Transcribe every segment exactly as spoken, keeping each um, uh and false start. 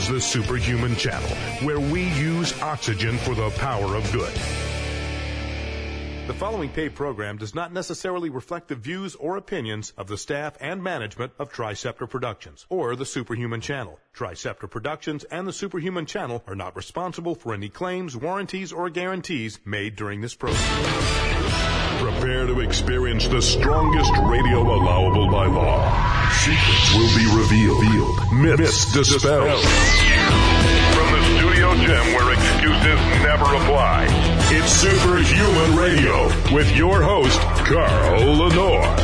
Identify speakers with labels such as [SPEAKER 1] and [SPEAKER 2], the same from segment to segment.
[SPEAKER 1] The Superhuman Channel, where we use oxygen for the power of good. The following paid program does not necessarily reflect the views or opinions of the staff and management of Triceptor Productions or the Superhuman Channel. Triceptor Productions and the Superhuman Channel are not responsible for any claims, warranties, or guarantees made during this program. Prepare to experience the strongest radio allowable by law. Secrets will be revealed. Myths dispelled. From the studio gym where excuses never apply, it's Superhuman Radio with your host, Carl Lenore.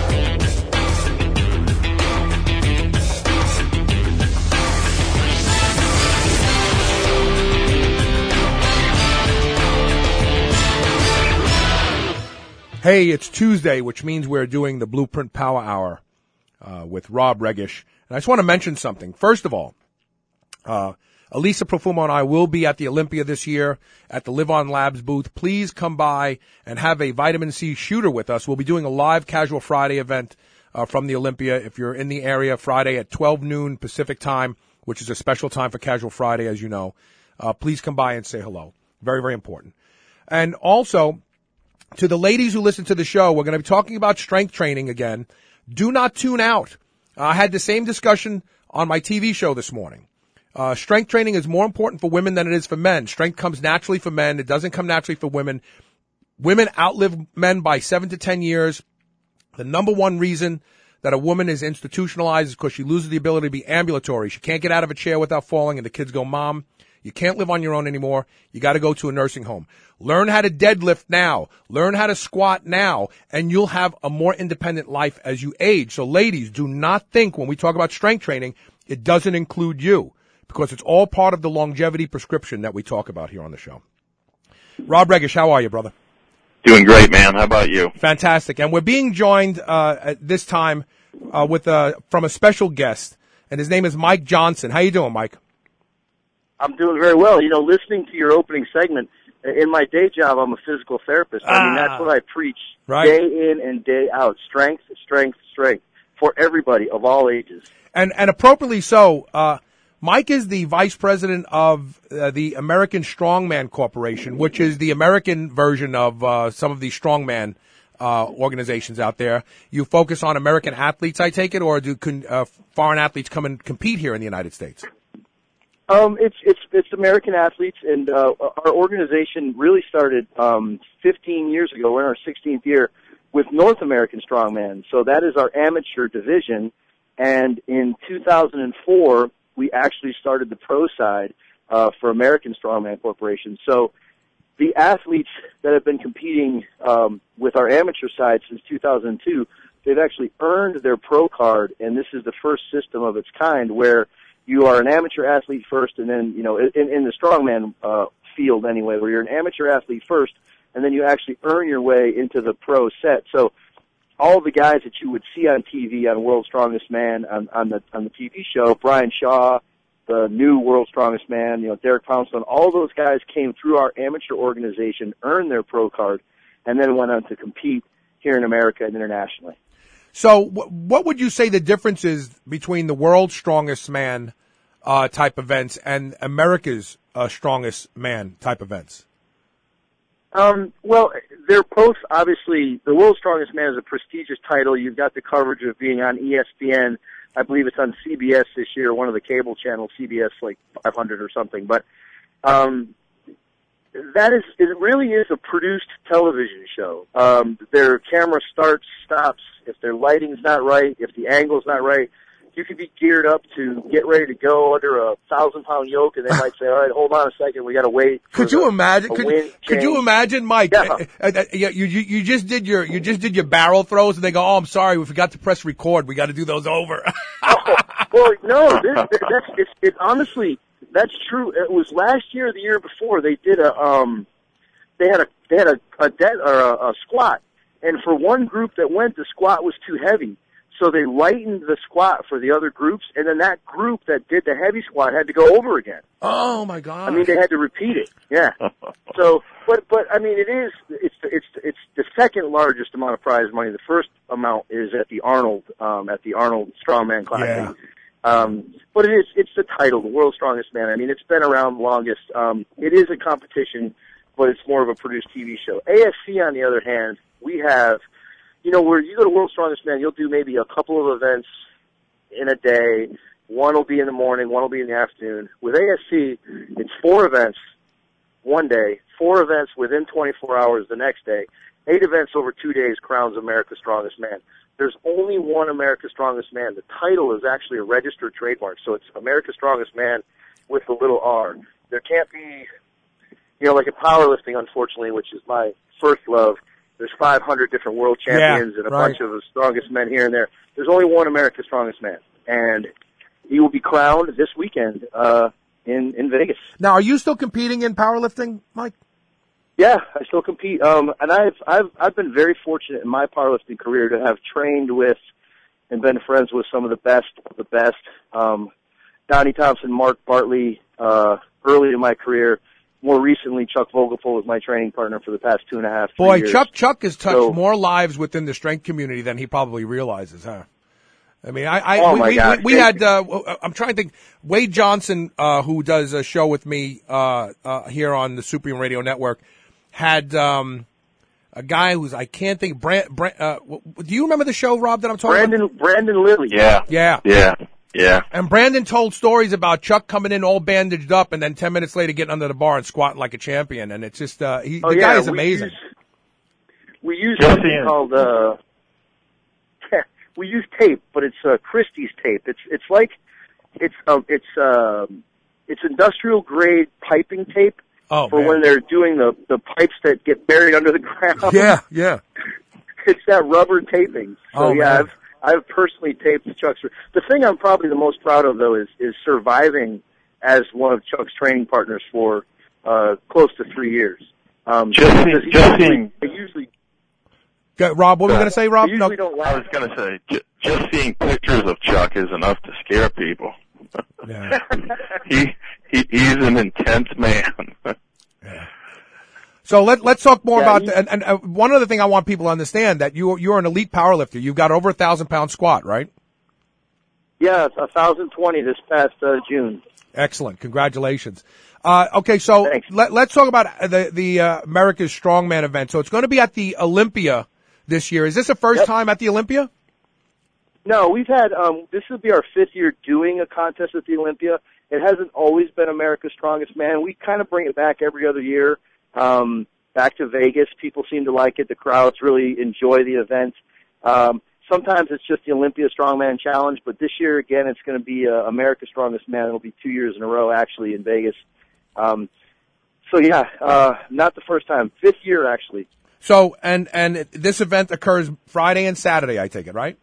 [SPEAKER 2] Hey, it's Tuesday, which means we're doing the Blueprint Power Hour uh, with Rob Regish. And I just want to mention something. First of all, uh, Elisa Profumo and I will be at the Olympia this year at the Live On Labs booth. Please come by and have a vitamin C shooter with us. We'll be doing a live Casual Friday event uh, from the Olympia. If you're in the area, Friday at twelve noon Pacific time, which is a special time for Casual Friday, as you know. Uh, please come by and say hello. Very, very important. And also, to the ladies who listen to the show, we're going to be talking about strength training again. Do not tune out. Uh, I had the same discussion on my T V show this morning. Uh, strength training is more important for women than it is for men. Strength comes naturally for men. It doesn't come naturally for women. Women outlive men by seven to ten years. The number one reason that a woman is institutionalized is because she loses the ability to be ambulatory. She can't get out of a chair without falling, and the kids go, Mom, you can't live on your own anymore. You got to go to a nursing home. Learn how to deadlift now. Learn how to squat now, and you'll have a more independent life as you age. So, ladies, do not think when we talk about strength training, it doesn't include you, because it's all part of the longevity prescription that we talk about here on the show. Rob Regish, how are you, brother?
[SPEAKER 3] Doing great, man. How about you?
[SPEAKER 2] Fantastic. And we're being joined uh, at this time uh, with uh, from a special guest, and his name is Mike Johnson. How you doing, Mike?
[SPEAKER 4] I'm doing very well. You know, listening to your opening segment, in my day job, I'm a physical therapist. I mean, that's what I preach
[SPEAKER 2] right.
[SPEAKER 4] Day in and day out. Strength, strength, strength for everybody of all ages.
[SPEAKER 2] And and appropriately so. Uh, Mike is the vice president of uh, the American Strongman Corporation, which is the American version of uh, some of the strongman uh, organizations out there. You focus on American athletes, I take it, or do con- uh, foreign athletes come and compete here in the United States?
[SPEAKER 4] Um, it's it's it's American athletes, and uh, our organization really started um, fifteen years ago. We're in our sixteenth year with North American Strongman. So that is our amateur division, and in two thousand four we actually started the pro side uh, for American Strongman Corporation. So the athletes that have been competing um, with our amateur side since two thousand two, they've actually earned their pro card, and this is the first system of its kind where you are an amateur athlete first, and then, you know, in, in the strongman uh, field anyway, where you're an amateur athlete first, and then you actually earn your way into the pro set. So all the guys that you would see on T V, on World's Strongest Man, on, on the on the T V show, Brian Shaw, the new World's Strongest Man, you know, Derek Poundstone, all those guys came through our amateur organization, earned their pro card, and then went on to compete here in America and internationally.
[SPEAKER 2] So what would you say the difference is between the World's Strongest Man uh, type events and America's uh, Strongest Man type events?
[SPEAKER 4] Um, well, they're both, obviously, the World's Strongest Man is a prestigious title. You've got the coverage of being on E S P N. I believe it's on C B S this year, one of the cable channels, C B S like five hundred or something. But um, that is, it really is a produced television show. Um, their camera starts, stops. If their lighting's not right, if the angle's not right, you could be geared up to get ready to go under a thousand pound yoke, and they might say, "All right, hold on a second, we got to wait."
[SPEAKER 2] Could you
[SPEAKER 4] the,
[SPEAKER 2] imagine? Could, could you imagine, Mike?
[SPEAKER 4] Yeah.
[SPEAKER 2] Uh, uh, you, you you just did your you just did your barrel throws, and they go, "Oh, I'm sorry, we forgot to press record. We got to do those over."
[SPEAKER 4] oh, well, no, this, that's it's, it's honestly that's true. It was last year, or the year before, they did a um, they had a they had a a, dead, or a, a squat, and for one group that went, the squat was too heavy. So they lightened the squat for the other groups, and then that group that did the heavy squat had to go over again.
[SPEAKER 2] Oh my God!
[SPEAKER 4] I mean, they had to repeat it. Yeah. So, but but I mean, it is it's it's it's the second largest amount of prize money. The first amount is at the Arnold um, at the Arnold Strongman Classic,
[SPEAKER 2] yeah.
[SPEAKER 4] Um, but it is, it's the title, the World's Strongest Man. I mean, it's been around longest. Um, it is a competition, but it's more of a produced T V show. A S C, on the other hand, we have, you know, where you go to World's Strongest Man, you'll do maybe a couple of events in a day. One will be in the morning, one will be in the afternoon. With A S C, it's four events one day, four events within twenty-four hours the next day, eight events over two days crowns America's Strongest Man. There's only one America's Strongest Man. The title is actually a registered trademark, so it's America's Strongest Man with a little R. There can't be, you know, like in powerlifting, unfortunately, which is my first love, there's five hundred different world champions
[SPEAKER 2] yeah,
[SPEAKER 4] and a
[SPEAKER 2] right.
[SPEAKER 4] bunch of the strongest men here and there. There's only one America's Strongest Man, and he will be crowned this weekend uh, in, in Vegas.
[SPEAKER 2] Now, are you still competing in powerlifting, Mike?
[SPEAKER 4] Yeah, I still compete, um, and I've I've I've been very fortunate in my powerlifting career to have trained with and been friends with some of the best of the best. Um, Donnie Thompson, Mark Bartley, uh, early in my career. More recently, Chuck Vogelpohl was my training partner for the past two and a half.
[SPEAKER 2] Boy,
[SPEAKER 4] years.
[SPEAKER 2] Chuck Chuck has touched
[SPEAKER 4] so,
[SPEAKER 2] more lives within the strength community than he probably realizes, huh? I mean, I, I
[SPEAKER 4] oh
[SPEAKER 2] we,
[SPEAKER 4] my
[SPEAKER 2] we,
[SPEAKER 4] God.
[SPEAKER 2] we, we had. Uh, I'm trying to think. Wade Johnson, uh, who does a show with me uh, uh, here on the Supreme Radio Network, had um, a guy who's I can't think. Brand, Brand, uh, do you remember the show, Rob? That I'm talking
[SPEAKER 4] Brandon,
[SPEAKER 2] about?
[SPEAKER 4] Brandon Lilly.
[SPEAKER 3] Yeah.
[SPEAKER 2] Yeah.
[SPEAKER 3] Yeah. Yeah.
[SPEAKER 2] And Brandon told stories about Chuck coming in all bandaged up, and then ten minutes later getting under the bar and squatting like a champion. And it's just uh, he,
[SPEAKER 4] Oh,
[SPEAKER 2] the
[SPEAKER 4] yeah,
[SPEAKER 2] guy is
[SPEAKER 4] we
[SPEAKER 2] amazing.
[SPEAKER 4] Use, we use
[SPEAKER 3] Just
[SPEAKER 4] something
[SPEAKER 3] in.
[SPEAKER 4] called uh, we use tape, but it's uh, Christie's tape. It's it's like it's um it's um it's industrial grade piping tape
[SPEAKER 2] Oh,
[SPEAKER 4] for
[SPEAKER 2] man.
[SPEAKER 4] when they're doing the the pipes that get buried under the ground.
[SPEAKER 2] Yeah, yeah.
[SPEAKER 4] It's that rubber taping. So
[SPEAKER 2] Oh,
[SPEAKER 4] yeah,
[SPEAKER 2] man.
[SPEAKER 4] I've I've personally taped Chuck's. The thing I'm probably the most proud of though is is surviving as one of Chuck's training partners for uh close to three years. Um,
[SPEAKER 3] Just seeing-
[SPEAKER 4] because he
[SPEAKER 3] just
[SPEAKER 4] usually,
[SPEAKER 3] seeing-
[SPEAKER 4] they usually
[SPEAKER 2] Go- Rob, what were we
[SPEAKER 3] Uh,
[SPEAKER 2] going to say, Rob?
[SPEAKER 4] they usually
[SPEAKER 2] No.
[SPEAKER 4] don't
[SPEAKER 3] I
[SPEAKER 4] last.
[SPEAKER 3] was going to say, j- just seeing pictures of Chuck is enough to scare people.
[SPEAKER 2] Yeah.
[SPEAKER 3] he, he he's an intense man.
[SPEAKER 2] So let, let's talk more
[SPEAKER 4] Yeah,
[SPEAKER 2] about,
[SPEAKER 4] he-
[SPEAKER 2] the, and, and uh, one other thing I want people to understand, that you, you're an elite powerlifter. You've got over a thousand pound squat, right?
[SPEAKER 4] Yeah, it's one thousand twenty this past uh, June.
[SPEAKER 2] Excellent. Congratulations. Uh, okay, so
[SPEAKER 4] Thanks.
[SPEAKER 2] let, let's talk about the, the uh, America's Strongman event. So it's going to be at the Olympia this year. Is this the first
[SPEAKER 4] Yep.
[SPEAKER 2] time at the Olympia?
[SPEAKER 4] No, we've had, um, this will be our fifth year doing a contest at the Olympia. It hasn't always been America's Strongest Man. We kind of bring it back every other year, um, back to Vegas. People seem to like it. The crowds really enjoy the event. Um, sometimes it's just the Olympia Strongman Challenge, but this year, again, it's going to be uh, America's Strongest Man. It'll be two years in a row, actually, in Vegas. Um, so, yeah, uh, not the first time. Fifth year, actually.
[SPEAKER 2] So, and, and this event occurs Friday and Saturday, I take it, right?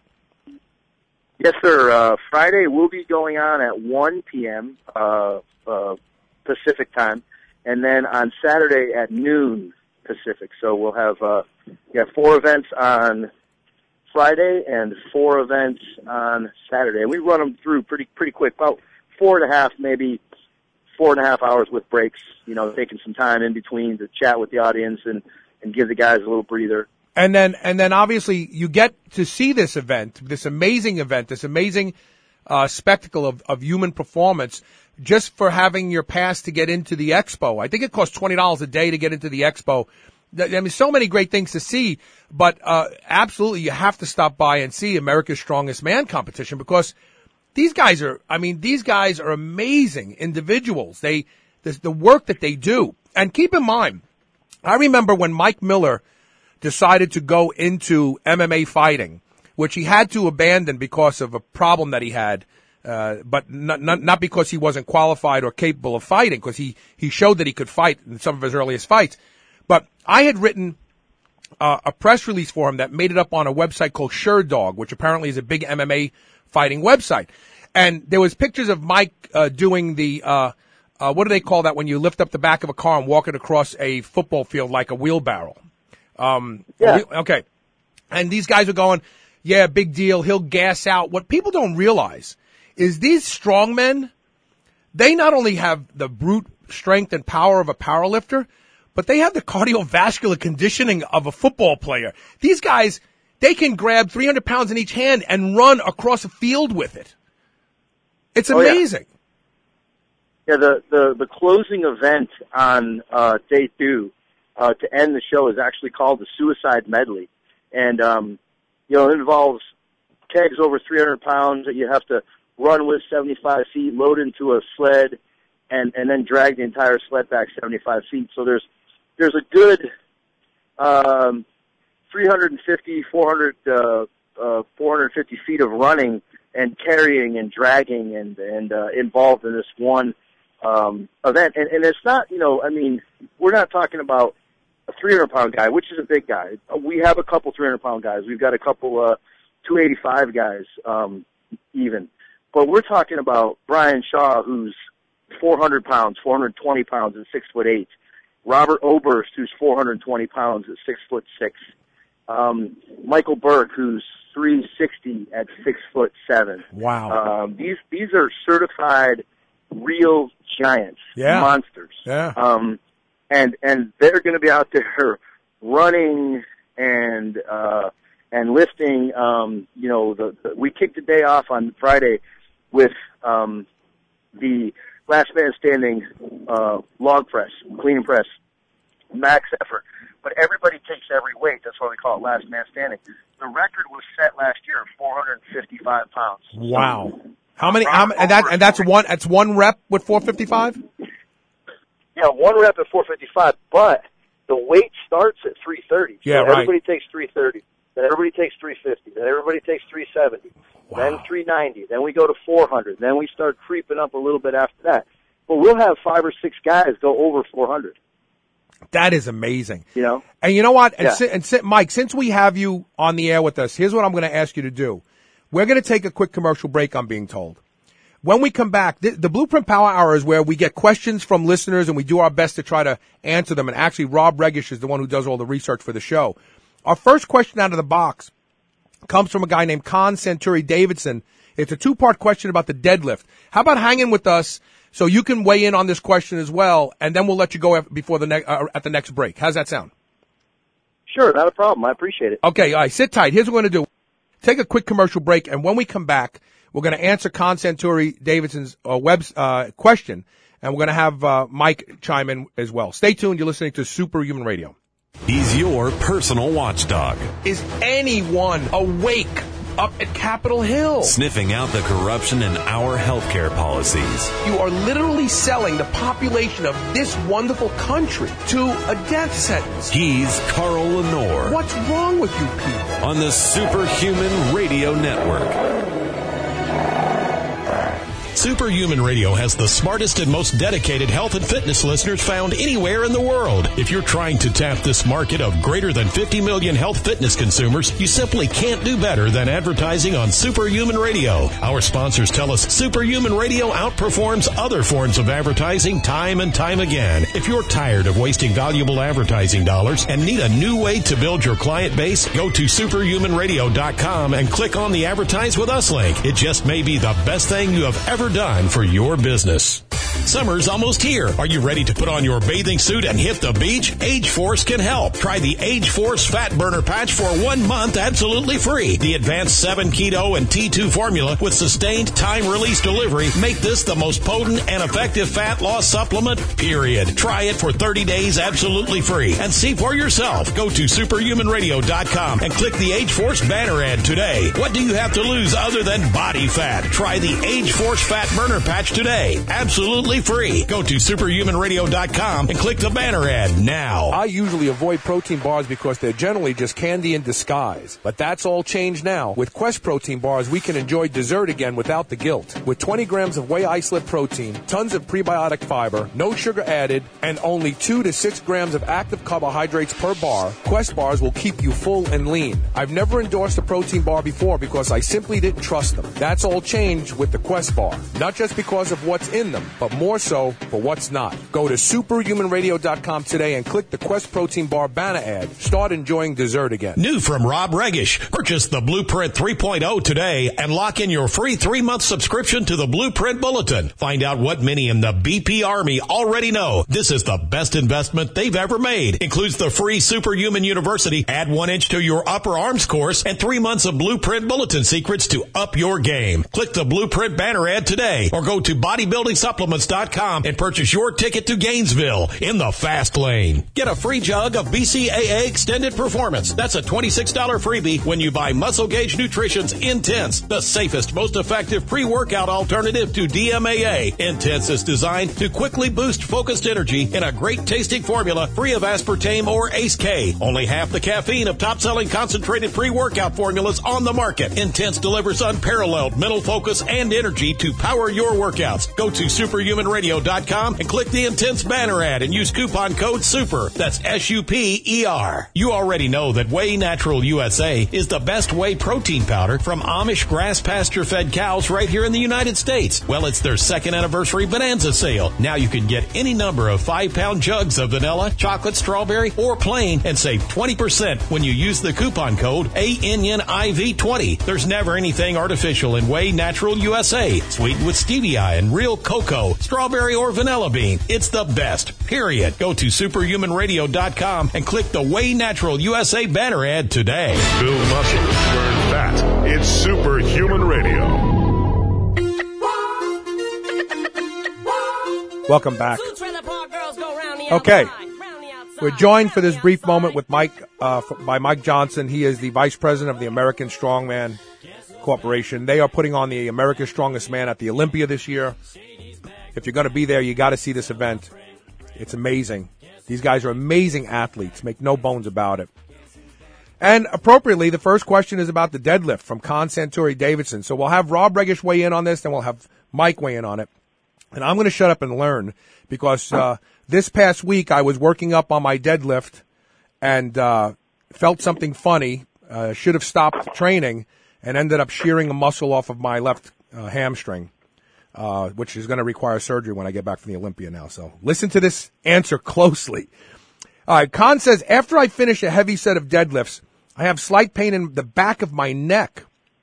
[SPEAKER 4] Yes, sir. Uh, Friday will be going on at one p.m. Uh, uh, Pacific time, and then on Saturday at noon Pacific. So we'll have uh, yeah four events on Friday and four events on Saturday, and we run them through pretty pretty quick, about four and a half, maybe four and a half hours with breaks. You know, taking some time in between to chat with the audience and and give the guys a little breather.
[SPEAKER 2] And then, and then obviously you get to see this event, this amazing event, this amazing, uh, spectacle of, of human performance just for having your pass to get into the expo. I think it costs twenty dollars a day to get into the expo. I mean, so many great things to see, but, uh, absolutely you have to stop by and see America's Strongest Man competition because these guys are, I mean, these guys are amazing individuals. They, the, the work that they do. And keep in mind, I remember when Mike Miller decided to go into M M A fighting, which he had to abandon because of a problem that he had, uh, but not, not, not because he wasn't qualified or capable of fighting, because he, he showed that he could fight in some of his earliest fights. But I had written uh, a press release for him that made it up on a website called SureDog, which apparently is a big M M A fighting website. And there was pictures of Mike uh, doing the, uh, uh, what do they call that when you lift up the back of a car and walk it across a football field like a wheelbarrow? Um,
[SPEAKER 4] Yeah.
[SPEAKER 2] okay. And these guys are going, yeah, big deal. He'll gas out. What people don't realize is these strongmen, they not only have the brute strength and power of a powerlifter, but they have the cardiovascular conditioning of a football player. These guys, they can grab three hundred pounds in each hand and run across a field with it. It's
[SPEAKER 4] Oh, yeah.
[SPEAKER 2] amazing.
[SPEAKER 4] Yeah, the, the, the closing event on uh, day two uh, to end the show is actually called the Suicide Medley. And, um, you know, it involves kegs over three hundred pounds that you have to run with seventy-five feet, load into a sled, and, and then drag the entire sled back seventy-five feet. So there's there's a good um, three hundred fifty, four hundred, uh, uh, four hundred fifty feet of running and carrying and dragging and, and uh, involved in this one um, event. And, and it's not, you know, I mean, we're not talking about a three hundred pound guy, which is a big guy. We have a couple three hundred pound guys. We've got a couple uh, two eighty-five guys um, even. But we're talking about Brian Shaw, who's four hundred pounds, four hundred twenty pounds and six foot eight. Robert Oberst, who's four hundred twenty pounds at six foot six. Um, Michael Burke, who's three sixty at six foot seven.
[SPEAKER 2] Wow.
[SPEAKER 4] Um, these these are certified real giants,
[SPEAKER 2] yeah.
[SPEAKER 4] monsters.
[SPEAKER 2] Yeah.
[SPEAKER 4] Um, and and they're going to be out there running and uh, and lifting. Um, you know, the, the we kicked the day off on Friday with um, the last man standing uh, log press, clean and press, max effort. But everybody takes every weight. That's why we call it last man standing. The record was set last year at four hundred fifty-five pounds.
[SPEAKER 2] Wow. So, how many? How, and that and that's one. That's one rep with four fifty-five.
[SPEAKER 4] Yeah, one rep at four fifty-five. But the weight starts at three thirty.
[SPEAKER 2] Yeah,
[SPEAKER 4] so
[SPEAKER 2] right.
[SPEAKER 4] Everybody takes three thirty. Then everybody takes three fifty. Then everybody takes three seventy. Wow. Then three ninety. Then we go to four hundred. Then we start creeping up a little bit after that. But we'll have five or six guys go over four hundred.
[SPEAKER 2] That is amazing.
[SPEAKER 4] You know?
[SPEAKER 2] And you know what? And,
[SPEAKER 4] yeah.
[SPEAKER 2] si- and si- Mike, since we have you on the air with us, here's what I'm going to ask you to do. We're going to take a quick commercial break, I'm being told. When we come back, th- the Blueprint Power Hour is where we get questions from listeners and we do our best to try to answer them. And actually, Rob Regish is the one who does all the research for the show. Our first question out of the box comes from a guy named Con Centuri Davidson. It's a two-part question about the deadlift. How about hanging with us so you can weigh in on this question as well, and then we'll let you go before the ne- uh, at the next break. How's that sound?
[SPEAKER 4] Sure, not a problem. I appreciate it.
[SPEAKER 2] Okay, all right, sit tight. Here's what we're going to do. Take a quick commercial break, and when we come back, we're going to answer Con Centuri Davidson's uh, web uh, question, and we're going to have uh, Mike chime in as well. Stay tuned. You're listening to Superhuman Radio.
[SPEAKER 5] He's your personal watchdog.
[SPEAKER 2] Is anyone awake up at Capitol Hill?
[SPEAKER 5] Sniffing out the corruption in our healthcare policies.
[SPEAKER 2] You are literally selling the population of this wonderful country to a death sentence.
[SPEAKER 5] He's Carl Lenore.
[SPEAKER 2] What's wrong with you people?
[SPEAKER 5] On the Superhuman Radio Network.
[SPEAKER 6] Superhuman Radio has the smartest and most dedicated health and fitness listeners found anywhere in the world. If you're trying to tap this market of greater than fifty million health fitness consumers, you simply can't do better than advertising on Superhuman Radio. Our sponsors tell us Superhuman Radio outperforms other forms of advertising time and time again. If you're tired of wasting valuable advertising dollars and need a new way to build your client base, go to superhuman radio dot com and click on the Advertise With Us link. It just may be the best thing you have ever done for your business. Summer's almost here. Are you ready to put on your bathing suit and hit the beach? Age Force can help. Try the Age Force Fat Burner Patch for one month absolutely free. The advanced seven Keto and T two formula with sustained time-release delivery make this the most potent and effective fat loss supplement, period. Try it for thirty days absolutely free and see for yourself. Go to superhuman radio dot com and click the Age Force banner ad today. What do you have to lose other than body fat? Try the Age Force Fat Burner Patch today. Absolutely free. Go to superhuman radio dot com and click the banner ad now.
[SPEAKER 2] I usually avoid protein bars because they're generally just candy in disguise. But that's all changed now. With Quest protein bars, we can enjoy dessert again without the guilt. With twenty grams of whey isolate protein, tons of prebiotic fiber, no sugar added, and only two to six grams of active carbohydrates per bar, Quest bars will keep you full and lean. I've never endorsed a protein bar before because I simply didn't trust them. That's all changed with the Quest bar. Not just because of what's in them, but more more so for what's not. Go to superhuman radio dot com today and click the Quest Protein Bar banner ad. Start enjoying dessert again.
[SPEAKER 6] New from Rob Regish. Purchase the Blueprint three point oh today and lock in your free three-month subscription to the Blueprint Bulletin. Find out what many in the B P Army already know. This is the best investment they've ever made. Includes the free Superhuman University, add one inch to your upper arms course, and three months of Blueprint Bulletin secrets to up your game. Click the Blueprint banner ad today or go to bodybuilding supplements dot com and purchase your ticket to Gainesville in the fast lane. Get a free jug of B C A A Extended Performance. That's a twenty-six dollars freebie when you buy Muscle Gauge Nutrition's Intense, the safest, most effective pre-workout alternative to D M A A. Intense is designed to quickly boost focused energy in a great tasting formula free of aspartame or A C E K. Only half the caffeine of top-selling concentrated pre-workout formulas on the market. Intense delivers unparalleled mental focus and energy to power your workouts. Go to superhuman radio dot com and click the Intense banner ad and use coupon code SUPER. That's S U P E R. You already know that Whey Natural U S A is the best whey protein powder from Amish grass pasture-fed cows right here in the United States. Well, it's their second anniversary bonanza sale. Now you can get any number of five-pound jugs of vanilla, chocolate, strawberry, or plain and save twenty percent when you use the coupon code A N N I V twenty. There's never anything artificial in Whey Natural U S A. Sweetened with stevia and real cocoa, strawberry, or vanilla bean. It's the best, period. Go to superhuman radio dot com and click the Whey Natural U S A banner ad today.
[SPEAKER 1] Build muscle, burn fat. It's Superhuman Radio.
[SPEAKER 2] Welcome back. Okay. We're joined for this brief moment with Mike, uh, by Mike Johnson. He is the vice president of the American Strongman Corporation. They are putting on the America's Strongest Man at the Olympia this year. If you're going to be there, you got to see this event. It's amazing. These guys are amazing athletes. Make no bones about it. And appropriately, the first question is about the deadlift from Con Santori Davidson. So we'll have Rob Regish weigh in on this, then we'll have Mike weigh in on it. And I'm going to shut up and learn because uh, this past week I was working up on my deadlift and uh, felt something funny, uh, should have stopped training, and ended up shearing a muscle off of my left uh, hamstring, uh, which is going to require surgery when I get back from the Olympia now. So listen to this answer closely. All right, Khan says, after I finish a heavy set of deadlifts, I have slight pain in the back of my neck.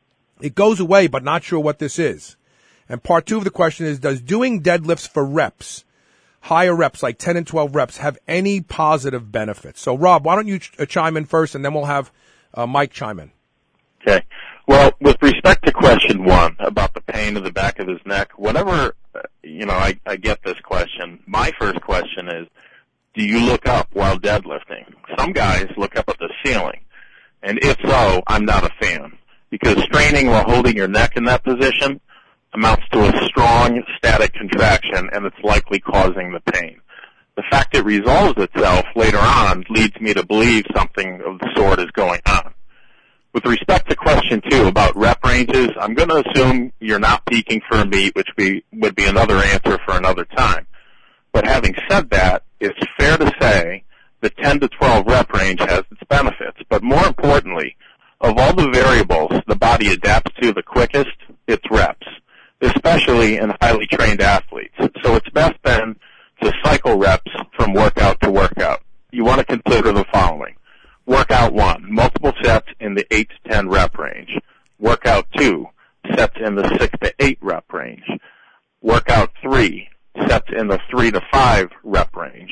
[SPEAKER 2] It goes away, but not sure what this is. And part two of the question is, does doing deadlifts for reps, higher reps, like ten and twelve reps, have any positive benefits? So, Rob, why don't you ch- uh, chime in first, and then we'll have uh, Mike chime in.
[SPEAKER 3] Okay. Well, with respect to question one about the pain in the back of his neck, whenever, uh, you know, I, I get this question, my first question is, do you look up while deadlifting? Some guys look up at the ceiling. And if so, I'm not a fan. Because straining while holding your neck in that position amounts to a strong static contraction, and it's likely causing the pain. The fact it resolves itself later on leads me to believe something of the sort is going on. With respect to question two about rep ranges, I'm going to assume you're not peaking for a meet, which be, would be another answer for another time. But having said that, it's fair to say the ten to twelve rep range has its benefits. But more importantly, of all the variables the body adapts to the quickest, it's reps, especially in highly trained athletes. So it's best then to cycle reps from workout to workout. You want to consider the following. Workout one, multiple sets in the eight to ten rep range. Workout two, sets in the six to eight rep range. Workout three, sets in the three to five rep range.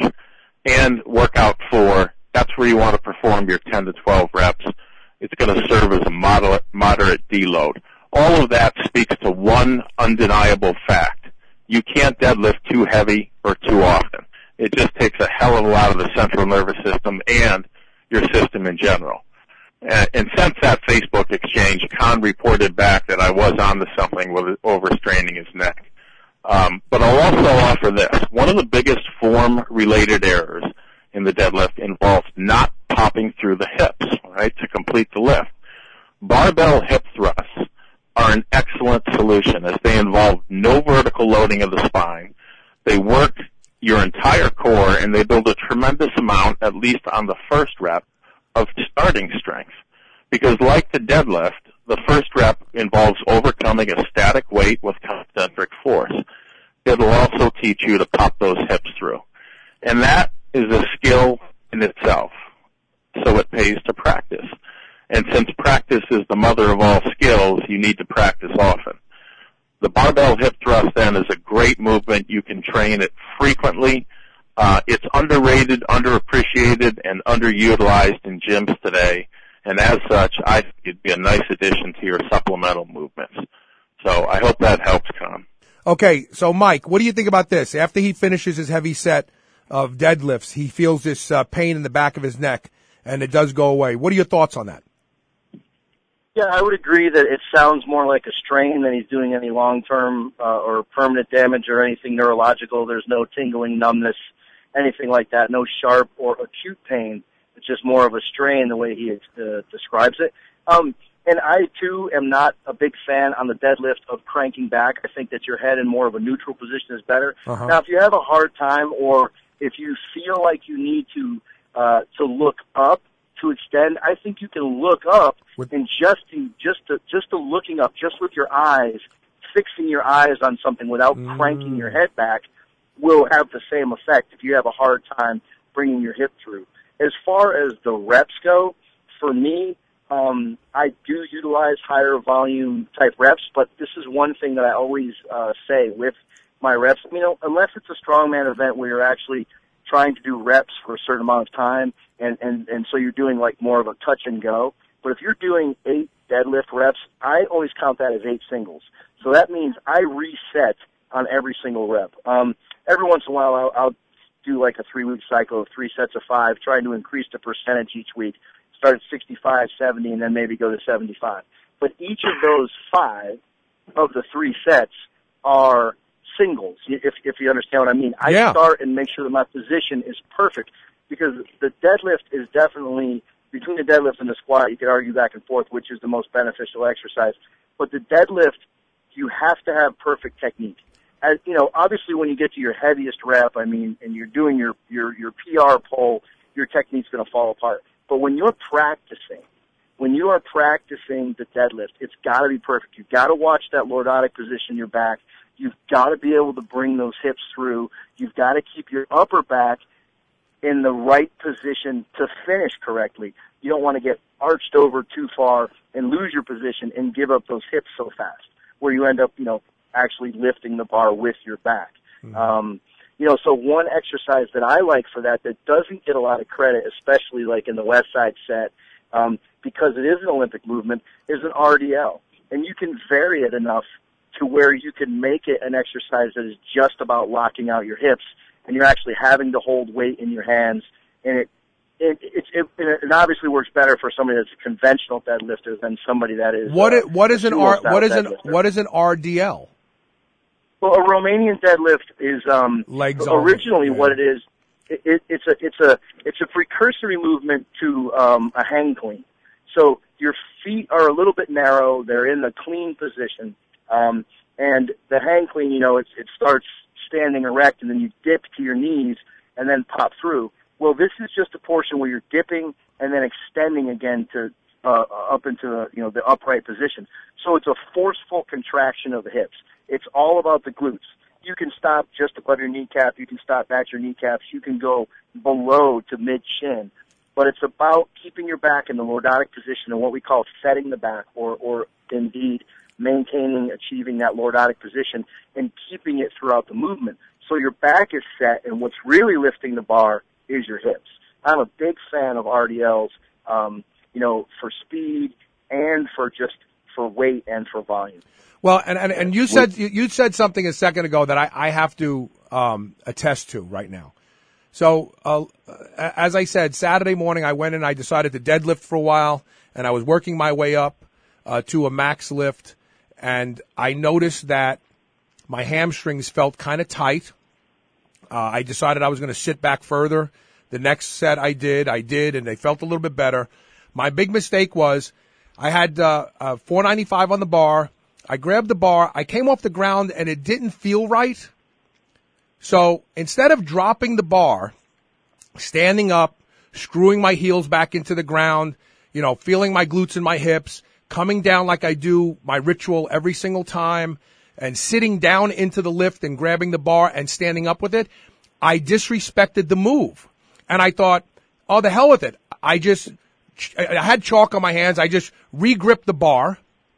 [SPEAKER 3] And workout four, that's where you want to perform your ten to twelve reps. It's going to serve as a moderate, moderate deload. All of that speaks to one undeniable fact. You can't deadlift too heavy or too often. It just takes a hell of a lot of the central nervous system and your system in general. And, and since that Facebook exchange, Khan reported back that I was onto something with overstraining his neck. Um, but I'll also offer this. One of the biggest form-related errors in the deadlift involves not popping through the hips, right, to complete the lift. Barbell hip thrusts are an excellent solution as they involve no vertical loading of the spine. They work your entire core, and they build a tremendous amount, at least on the first rep, of starting strength. Because like the deadlift, the first rep involves overcoming a static weight with concentric force. it'll also teach you to pop those hips through. And that is a skill in itself. So it pays to practice. And since practice is the mother of all skills, you need to practice often. The barbell hip thrust, then, is a great movement. You can train it frequently. Uh, it's underrated, underappreciated, and underutilized in gyms today. And as such, I think it'd be a nice addition to your supplemental movements. So I hope that helps, Con.
[SPEAKER 2] Okay, so Mike, what do you think about this? After he finishes his heavy set of deadlifts, he feels this uh, pain in the back of his neck, and it does go away. What are your thoughts on that?
[SPEAKER 4] Yeah, I would agree that it sounds more like a strain than he's doing any long-term uh, or permanent damage or anything neurological. There's no tingling, numbness, anything like that, no sharp or acute pain. It's just more of a strain the way he uh, describes it. Um, and I, too, am not a big fan on the deadlift of cranking back. I think that your head in more of a neutral position is better. Uh-huh. Now, if you have a hard time or if you feel like you need to uh, to look up to extend, I think you can look up with- and just in, just to, just to looking up, just with your eyes, fixing your eyes on something without mm. cranking your head back will have the same effect if you have a hard time bringing your hip through. As far as the reps go, for me, um, I do utilize higher volume type reps, but this is one thing that I always uh, say with my reps. You know, unless it's a strongman event where you're actually trying to do reps for a certain amount of time, and, and, and so you're doing like more of a touch and go. But if you're doing eight deadlift reps, I always count that as eight singles. So that means I reset on every single rep. Um, every once in a while, I'll, I'll do like a three-week cycle of three sets of five, trying to increase the percentage each week. Start at sixty-five, seventy, and then maybe go to seventy-five. But each of those five of the three sets are singles, if if you understand what I mean. I
[SPEAKER 2] yeah.
[SPEAKER 4] start and make sure that my position is perfect, because the deadlift is definitely, between the deadlift and the squat, you could argue back and forth which is the most beneficial exercise. But the deadlift, you have to have perfect technique. As, you know, obviously when you get to your heaviest rep, I mean, and you're doing your, your, your P R pull, your technique's going to fall apart. But when you're practicing, when you are practicing the deadlift, it's got to be perfect. You've got to watch that lordotic position in your back. You've got to be able to bring those hips through. You've got to keep your upper back in the right position to finish correctly. You don't want to get arched over too far and lose your position and give up those hips so fast, where you end up, you know, actually lifting the bar with your back. Mm-hmm. Um, you know, so one exercise that I like for that that doesn't get a lot of credit, especially like in the West Side set, um, because it is an Olympic movement, is an R D L. And you can vary it enough to where you can make it an exercise that is just about locking out your hips, and you're actually having to hold weight in your hands. And it it it, it, it obviously works better for somebody that's a conventional deadlifter than somebody that is
[SPEAKER 2] what
[SPEAKER 4] uh,
[SPEAKER 2] it, what is an R what is an what is an R D L?
[SPEAKER 4] Well, a Romanian deadlift is um,
[SPEAKER 2] Legs
[SPEAKER 4] originally
[SPEAKER 2] only, yeah.
[SPEAKER 4] what it is. It, it, it's a it's a it's a precursory movement to um, a hang clean. So your feet are a little bit narrow; they're in the clean position, um, and the hang clean, you know, it, it starts standing erect, and then you dip to your knees and then pop through. Well, this is just a portion where you're dipping and then extending again to uh, up into you know the upright position. So it's a forceful contraction of the hips. It's all about the glutes. You can stop just above your kneecap. You can stop at your kneecaps. You can go below to mid-shin. But it's about keeping your back in the lordotic position and what we call setting the back, or, or indeed maintaining, achieving that lordotic position and keeping it throughout the movement. So your back is set, and what's really lifting the bar is your hips. I'm a big fan of R D Ls, um, you know, for speed and for just for weight and for volume.
[SPEAKER 2] Well, and, and, and you said you, you said something a second ago that I, I have to um, attest to right now. So, uh, as I said, Saturday morning I went and I decided to deadlift for a while, and I was working my way up uh, to a max lift, and I noticed that my hamstrings felt kind of tight. Uh, I decided I was going to sit back further. The next set I did, I did, and they felt a little bit better. My big mistake was I had uh, uh, four ninety-five on the bar. I grabbed the bar, I came off the ground, and it didn't feel right. So instead of dropping the bar, standing up, screwing my heels back into the ground, you know, feeling my glutes and my hips, coming down like I do my ritual every single time, and sitting down into the lift and grabbing the bar and standing up with it, I disrespected the move. And I thought, oh, the hell with it. I just, I had chalk on my hands. I just re-gripped the bar.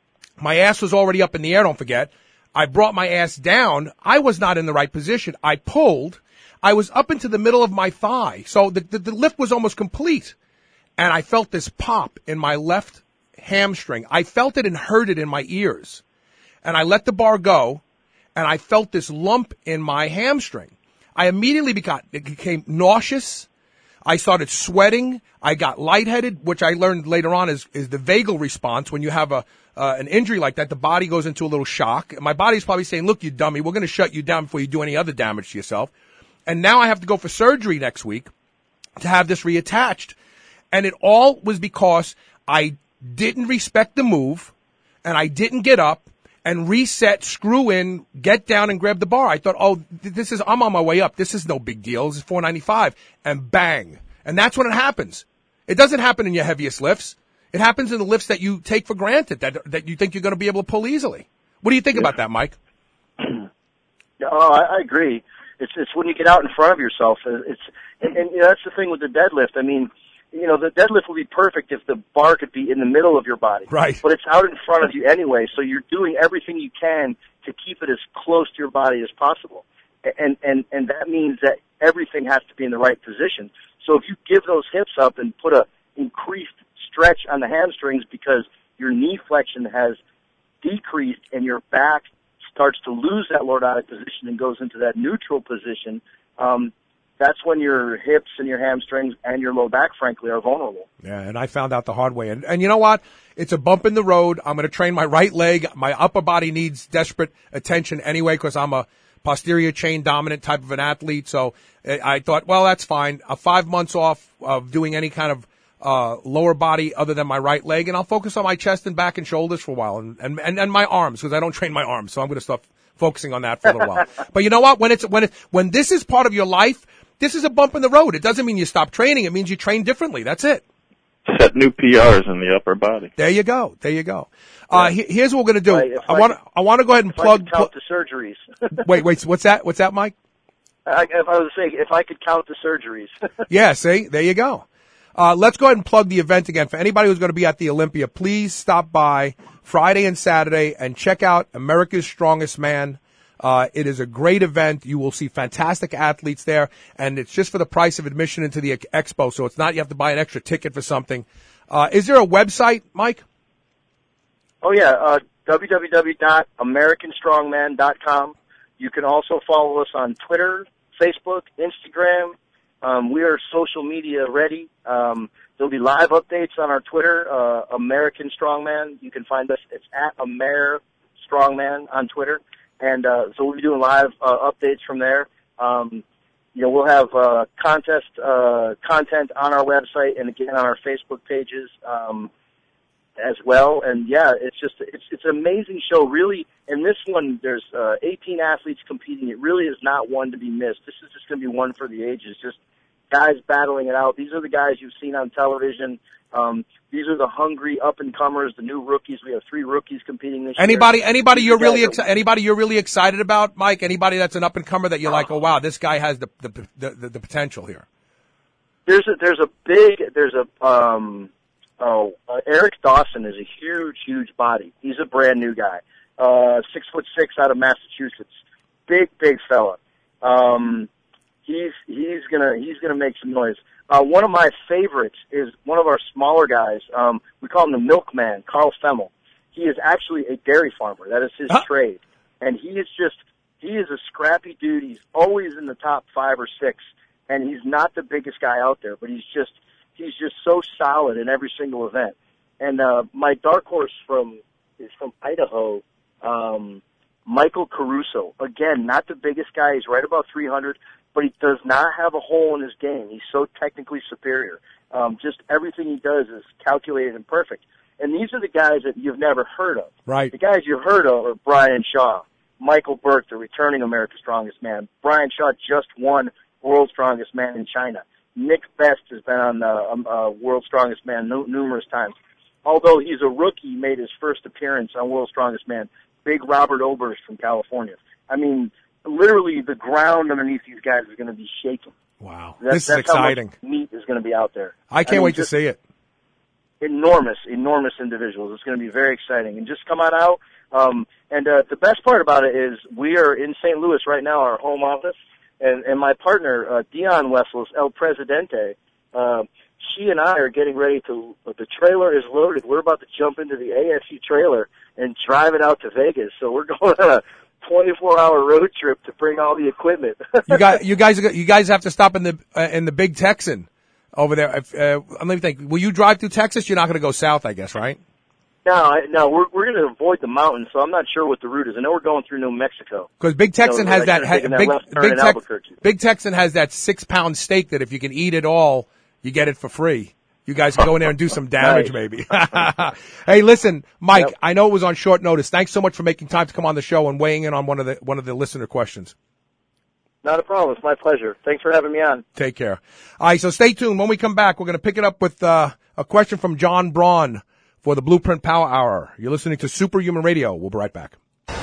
[SPEAKER 2] My ass was already up in the air, don't forget. I brought my ass down. I was not in the right position. I pulled. I was up into the middle of my thigh. So the, the, the lift was almost complete. And I felt this pop in my left hamstring. I felt it and heard it in my ears. And I let the bar go, and I felt this lump in my hamstring. I immediately got, it became nauseous. I started sweating. I got lightheaded, which I learned later on is, is the vagal response. When you have a uh, an injury like that, the body goes into a little shock. And my body's probably saying, look, you dummy, we're going to shut you down before you do any other damage to yourself. And now I have to go for surgery next week to have this reattached. And it all was because I didn't respect the move, and I didn't get up and reset, screw in, get down and grab the bar. I thought, oh, this is, I'm on my way up. This is no big deal. This is four ninety-five. And bang. And that's when it happens. It doesn't happen in your heaviest lifts. It happens in the lifts that you take for granted, that that you think you're going to be able to pull easily. What do you think yeah. about that, Mike?
[SPEAKER 4] Oh, I, I agree. It's it's when you get out in front of yourself. It's and, and you know, that's the thing with the deadlift. I mean, you know, the deadlift would be perfect if the bar could be in the middle of your body.
[SPEAKER 2] Right.
[SPEAKER 4] But it's out in front of you anyway, so you're doing everything you can to keep it as close to your body as possible. And and and that means that everything has to be in the right position. So if you give those hips up and put a increased stretch on the hamstrings because your knee flexion has decreased and your back starts to lose that lordotic position and goes into that neutral position, um, that's when your hips and your hamstrings and your low back, frankly, are vulnerable.
[SPEAKER 2] Yeah, and I found out the hard way. And, and you know what? It's a bump in the road. I'm going to train my right leg. My upper body needs desperate attention anyway because I'm a posterior chain dominant type of an athlete. So I thought, well, that's fine. Uh, five months off of doing any kind of uh lower body other than my right leg, and I'll focus on my chest and back and shoulders for a while, and and, and, and my arms, because I don't train my arms. So I'm going to start focusing on that for a little while. But you know what? When it's when it, when this is part of your life, this is a bump in the road. It doesn't mean you stop training. It means you train differently. That's it.
[SPEAKER 3] Set new P Rs in the upper body.
[SPEAKER 2] There you go. There you go. Uh, he, here's what we're going to do.
[SPEAKER 4] Right,
[SPEAKER 2] I want to I want to go ahead and
[SPEAKER 4] if
[SPEAKER 2] plug.
[SPEAKER 4] I could count the surgeries.
[SPEAKER 2] wait, wait. What's that? What's that, Mike?
[SPEAKER 4] I, if I was saying, if I could count the surgeries.
[SPEAKER 2] Yeah. See, there you go. Uh, let's go ahead and plug the event again. For anybody who's going to be at the Olympia, please stop by Friday and Saturday and check out America's Strongest Man. Uh, it is a great event. You will see fantastic athletes there, and it's just for the price of admission into the expo, so it's not you have to buy an extra ticket for something. Uh, is there a website, Mike?
[SPEAKER 4] Oh, yeah, uh, w w w dot american strongman dot com. You can also follow us on Twitter, Facebook, Instagram. Um, we are social media ready. Um, there'll be live updates on our Twitter, uh, American Strongman. You can find us. It's at Amer Strongman on Twitter. And uh, so we'll be doing live uh, updates from there. Um, you know, we'll have uh, contest uh, content on our website and again on our Facebook pages um, as well. And yeah, it's just it's it's an amazing show, really. And this one, there's uh, eighteen athletes competing. It really is not one to be missed. This is just going to be one for the ages. Just guys battling it out. These are the guys you've seen on television. Um, these are the hungry up and comers, the new rookies. We have three rookies competing this
[SPEAKER 2] anybody,
[SPEAKER 4] year.
[SPEAKER 2] Anybody, you're really
[SPEAKER 4] are,
[SPEAKER 2] exci- anybody you're really excited about, Mike? Anybody that's an up and comer that you're like, oh wow, this guy has the the the, the, the potential here.
[SPEAKER 4] There's a there's a big there's a um oh uh, Eric Dawson is a huge huge body. He's a brand new guy, uh, six foot six out of Massachusetts, big big fella. Um, he's he's gonna he's gonna make some noise. Uh, one of my favorites is one of our smaller guys. Um, we call him the Milkman, Carl Femmel. He is actually a dairy farmer. That is his huh? trade. And he is just, he is a scrappy dude. He's always in the top five or six. And he's not the biggest guy out there, but he's just, he's just so solid in every single event. And, uh, my dark horse from, is from Idaho, um, Michael Caruso. Again, not the biggest guy. He's right about three hundred. But he does not have a hole in his game. He's so technically superior. Um, just everything he does is calculated and perfect. And these are the guys that you've never heard of.
[SPEAKER 2] Right.
[SPEAKER 4] The guys you've heard of are Brian Shaw, Michael Burke, the returning America's Strongest Man. Brian Shaw just won World's Strongest Man in China. Nick Best has been on the um, uh, World's Strongest Man n- numerous times. Although he's a rookie, made his first appearance on World's Strongest Man. big Robert Oberst from California. I mean, literally the ground underneath these guys is going to be shaking.
[SPEAKER 2] Wow.
[SPEAKER 4] That's,
[SPEAKER 2] this is
[SPEAKER 4] that's
[SPEAKER 2] exciting.
[SPEAKER 4] How much meat is going to be out there.
[SPEAKER 2] I can't
[SPEAKER 4] I mean,
[SPEAKER 2] wait to see it.
[SPEAKER 4] Enormous, enormous individuals. It's going to be very exciting. And just come on out. Um, and uh, the best part about it is we are in Saint Louis right now, our home office, and, and my partner, uh, Dion Wessels, El Presidente, uh, she and I are getting ready to, the trailer is loaded. We're about to jump into the A S U trailer and drive it out to Vegas. So we're going on a twenty-four hour road trip to bring all the equipment.
[SPEAKER 2] you got, you guys, you guys have to stop in the, uh, in the Big Texan over there. If, uh, let me think. Will you drive through Texas? You're not going to go south, I guess, right?
[SPEAKER 4] No, I, no, we're we're going to avoid the mountains, so I'm not sure what the route is. I know we're going through New Mexico.
[SPEAKER 2] Because Big Texan
[SPEAKER 4] you know,
[SPEAKER 2] has
[SPEAKER 4] like
[SPEAKER 2] that, ha,
[SPEAKER 4] that
[SPEAKER 2] big, big, Tex,
[SPEAKER 4] big
[SPEAKER 2] Texan has that six pound steak that if you can eat it all, you get it for free. You guys can go in there and do some damage,
[SPEAKER 4] nice.
[SPEAKER 2] maybe. Hey, listen, Mike,
[SPEAKER 4] Yep.
[SPEAKER 2] I know it was on short notice. Thanks so much for making time to come on the show and weighing in on one of the one of the listener questions.
[SPEAKER 4] Not a problem. It's my pleasure. Thanks for having me on.
[SPEAKER 2] Take care. All right, so stay tuned. When we come back, we're going to pick it up with uh, a question from John Braun for the Blueprint Power Hour. You're listening to Superhuman Radio. We'll be right back.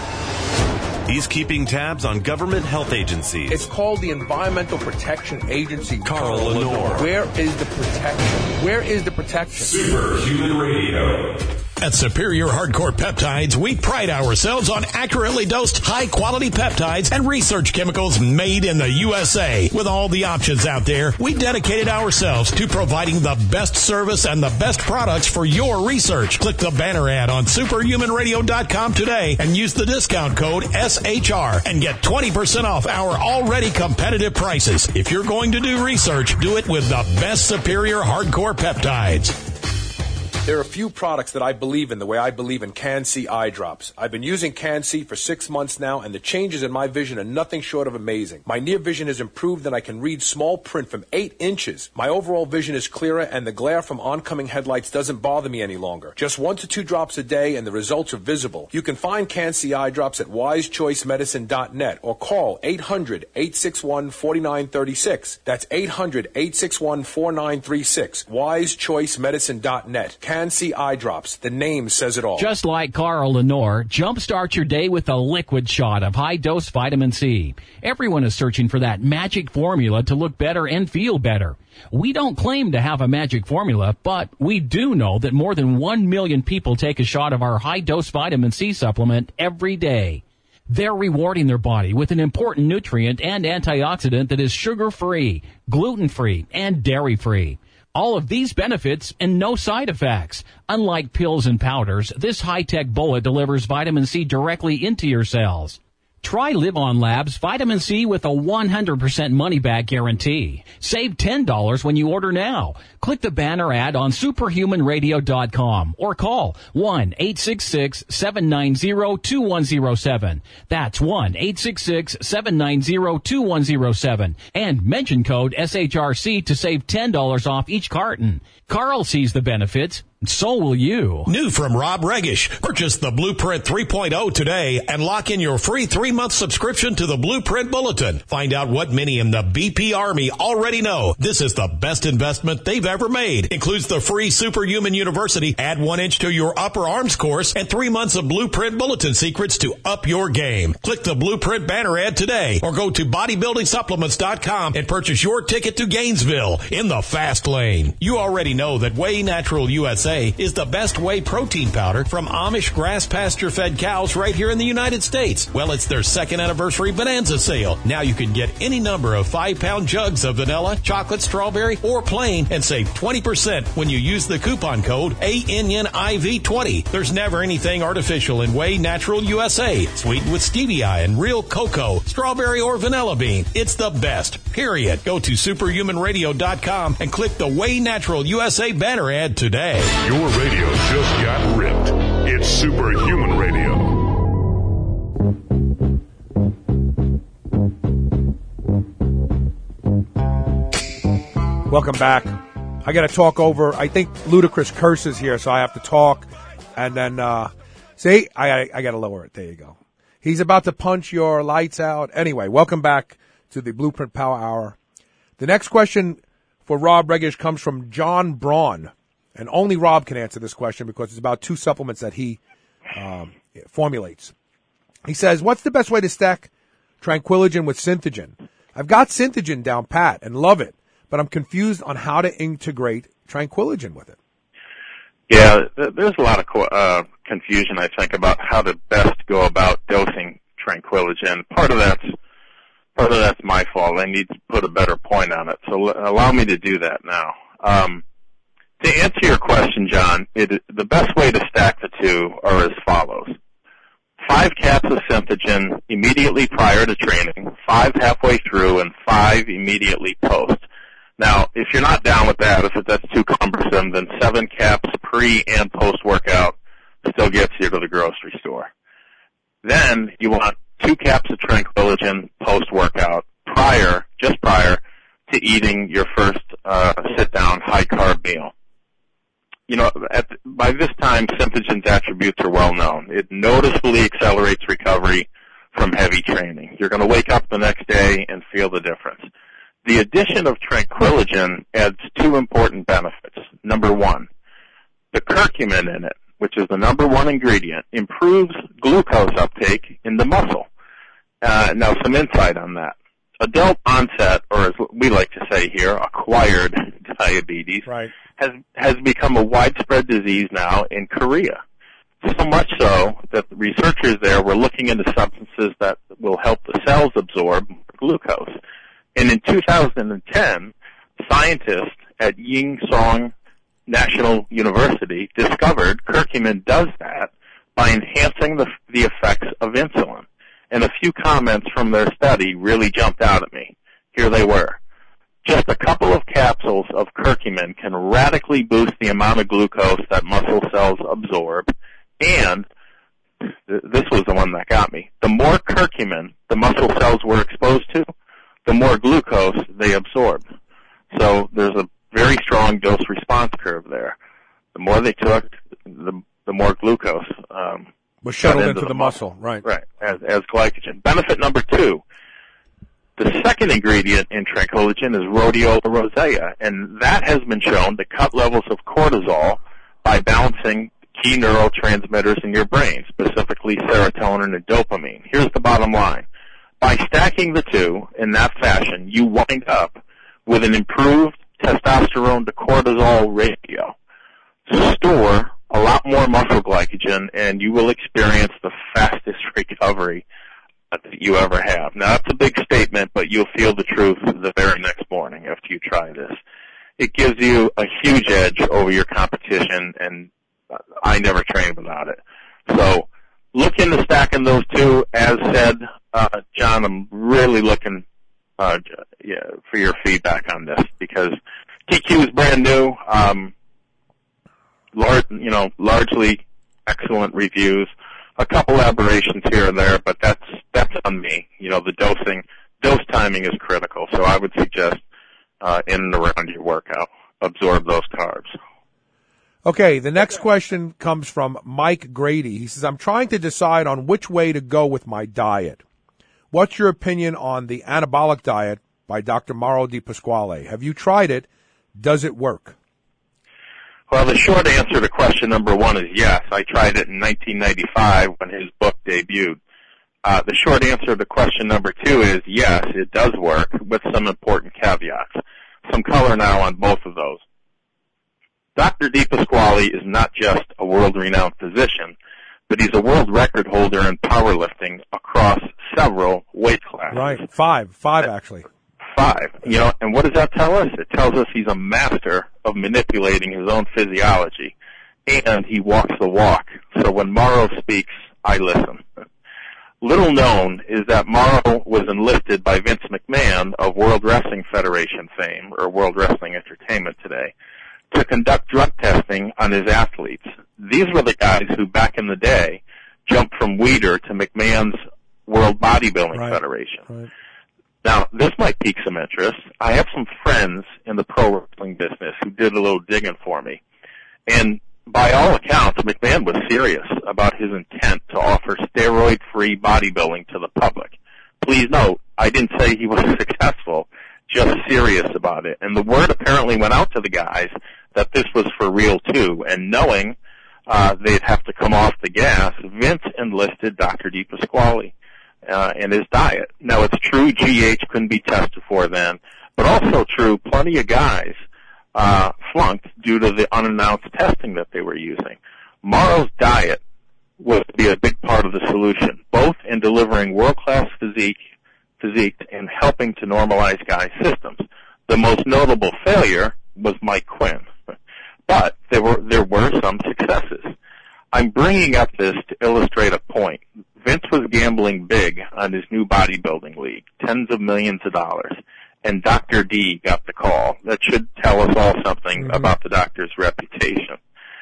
[SPEAKER 5] He's keeping tabs on government health agencies.
[SPEAKER 2] It's called the Environmental Protection Agency.
[SPEAKER 5] Carl Lenore.
[SPEAKER 2] Where is the protection? Where is the protection?
[SPEAKER 5] Superhuman Radio.
[SPEAKER 6] At Superior Hardcore Peptides, we pride ourselves on accurately dosed, high-quality peptides and research chemicals made in the U S A. With all the options out there, we dedicated ourselves to providing the best service and the best products for your research. Click the banner ad on superhuman radio dot com today and use the discount code S H R and get twenty percent off our already competitive prices. If you're going to do research, do it with the best Superior Hardcore Peptides.
[SPEAKER 2] There are a few products that I believe in the way I believe in Can-C eye drops. I've been using Can-C for six months now, and the changes in my vision are nothing short of amazing. My near vision has improved, and I can read small print from eight inches. My overall vision is clearer, and the glare from oncoming headlights doesn't bother me any longer. Just one to two drops a day, and the results are visible. You can find Can-C eye drops at wise choice medicine dot net or call eight hundred, eight six one, four nine three six. That's eight hundred, eight six one, four nine three six. wise choice medicine dot net. Can-C eye drops. The name says it all.
[SPEAKER 7] Just like Carl Lenore, jumpstart your day with a liquid shot of high-dose vitamin C. Everyone is searching for that magic formula to look better and feel better. We don't claim to have a magic formula, but we do know that more than one million people take a shot of our high-dose vitamin C supplement every day. They're rewarding their body with an important nutrient and antioxidant that is sugar-free, gluten-free, and dairy-free. All of these benefits and no side effects. Unlike pills and powders, this high-tech bullet delivers vitamin C directly into your cells. Try Live On Labs Vitamin C with a one hundred percent money-back guarantee. Save ten dollars when you order now. Click the banner ad on superhuman radio dot com or call one eight six six, seven nine zero, two one zero seven. That's one eight six six, seven nine zero, two one zero seven. And mention code S H R C to save ten dollars off each carton. Carl sees the benefits. So will you.
[SPEAKER 6] New from Rob Regish. Purchase the Blueprint three point oh today and lock in your free three-month subscription to the Blueprint Bulletin. Find out what many in the B P Army already know. This is the best investment they've ever made. Includes the free Superhuman University, add one inch to your upper arms course, and three months of Blueprint Bulletin secrets to up your game. Click the Blueprint banner ad today or go to bodybuilding supplements dot com and purchase your ticket to Gainesville in the fast lane. You already know that Whey Natural U S A is the best whey protein powder from Amish grass pasture-fed cows right here in the United States. Well, it's their second anniversary bonanza sale. Now you can get any number of five-pound jugs of vanilla, chocolate, strawberry, or plain and save twenty percent when you use the coupon code A N N I V twenty. There's never anything artificial in Whey Natural U S A. Sweetened with stevia and real cocoa, strawberry, or vanilla bean. It's the best, period. Go to superhuman radio dot com and click the Whey Natural U S A banner ad today.
[SPEAKER 1] Your radio just got ripped. It's Superhuman Radio.
[SPEAKER 2] Welcome back. I got to talk over. I think Ludacris curses here, so I have to talk. And then, uh, see, I, I got to lower it. There you go. He's about to punch your lights out. Anyway, welcome back to the Blueprint Power Hour. The next question for Rob Regish comes from John Braun. And only Rob can answer this question because it's about two supplements that he um, formulates. He says, what's the best way to stack Tranquiligen with Synthogen? I've got Synthogen down pat and love it, but I'm confused on how to integrate Tranquiligen with it.
[SPEAKER 3] Yeah, there's a lot of uh, confusion, I think, about how to best go about dosing Tranquiligen. Part of that's part of that's my fault. I need to put a better point on it. So allow me to do that now. Um, to answer your question, John, it, the best way to stack the two are as follows. Five caps of Synthogen immediately prior to training, five halfway through, and five immediately post. Now, if you're not down with that, if that's too cumbersome, then seven caps pre and post-workout still gets you to the grocery store. Then you want two caps of Tranquiligen post-workout prior, just prior to eating your first uh, sit-down high-carb meal. You know, at, by this time, Synthogen's attributes are well known. It noticeably accelerates recovery from heavy training. You're going to wake up the next day and feel the difference. The addition of Tranquiligen adds two important benefits. Number one, the curcumin in it, which is the number one ingredient, improves glucose uptake in the muscle. Uh, now, some insight on that. Adult onset, or as we like to say here, acquired diabetes,
[SPEAKER 2] right,
[SPEAKER 3] has has become a widespread disease now in Korea. So much so that the researchers there were looking into substances that will help the cells absorb glucose. And in two thousand ten, scientists at Ying-Song National University discovered curcumin does that by enhancing the, the effects of insulin. And a few comments from their study really jumped out at me. Here they were. Just a couple of capsules of curcumin can radically boost the amount of glucose that muscle cells absorb, and th- this was the one that got me. The more curcumin the muscle cells were exposed to, the more glucose they absorbed. So there's a very strong dose-response curve there. The more they took, the, the more glucose um,
[SPEAKER 2] was shuttled into,
[SPEAKER 3] into
[SPEAKER 2] the,
[SPEAKER 3] the
[SPEAKER 2] muscle.
[SPEAKER 3] muscle.
[SPEAKER 2] Right.
[SPEAKER 3] Right, as, as glycogen. Benefit number two, the second ingredient in Tranquiligen is rhodiola rosea, and that has been shown to cut levels of cortisol by balancing key neurotransmitters in your brain, specifically serotonin and dopamine. Here's the bottom line. By stacking the two in that fashion, you wind up with an improved testosterone to cortisol ratio. Store a lot more muscle glycogen, and you will experience the fastest recovery that you ever have. Now, that's a big statement, but you'll feel the truth the very next morning after you try this. It gives you a huge edge over your competition, and I never trained without it. So look into stacking those two. As said, uh, John, I'm really looking uh, yeah, for your feedback on this because T Q is brand new. Um, large, you know, largely excellent reviews. A couple aberrations here and there, but that's that's on me. You know, the dosing, dose timing is critical. So I would suggest uh, in and around your workout, absorb those carbs.
[SPEAKER 2] Okay, the next question comes from Mike Grady. He says, I'm trying to decide on which way to go with my diet. What's your opinion on the anabolic diet by Doctor Mauro Di Pasquale? Have you tried it? Does it work?
[SPEAKER 3] Well, the short answer to question number one is yes. I tried it in nineteen ninety-five when his book debuted. Uh, the short answer to question number two is yes, it does work with some important caveats. Some color now on both of those. Doctor Di Pasquale is not just a world-renowned physician, but he's a world record holder in powerlifting across several weight classes.
[SPEAKER 2] Right, five, five actually.
[SPEAKER 3] Five. You know, and what does that tell us? It tells us he's a master of manipulating his own physiology, and he walks the walk. So when Mauro speaks, I listen. Little known is that Mauro was enlisted by Vince McMahon of World Wrestling Federation fame, or World Wrestling Entertainment today, to conduct drug testing on his athletes. These were the guys who, back in the day, jumped from Weider to McMahon's World Bodybuilding
[SPEAKER 2] right.
[SPEAKER 3] Federation.
[SPEAKER 2] Right.
[SPEAKER 3] Now, this might pique some interest. I have some friends in the pro wrestling business who did a little digging for me. And by all accounts, McMahon was serious about his intent to offer steroid-free bodybuilding to the public. Please note, I didn't say he was successful, just serious about it. And the word apparently went out to the guys that this was for real, too. And knowing uh, they'd have to come off the gas, Vince enlisted Doctor DePasquale uh, in his diet. Now, it's true G H couldn't be tested for then, but also true plenty of guys uh, flunked due to the unannounced testing that they were using. Morrow's diet was to be a big part of the solution, both in delivering world-class physique, physique and helping to normalize guys' systems. The most notable failure was Mike Quinn, but there were there were some successes. I'm bringing up this to illustrate a point. Vince was gambling big on his new bodybuilding league, tens of millions of dollars, and Doctor D got the call. That should tell us all something mm-hmm. about the doctor's reputation.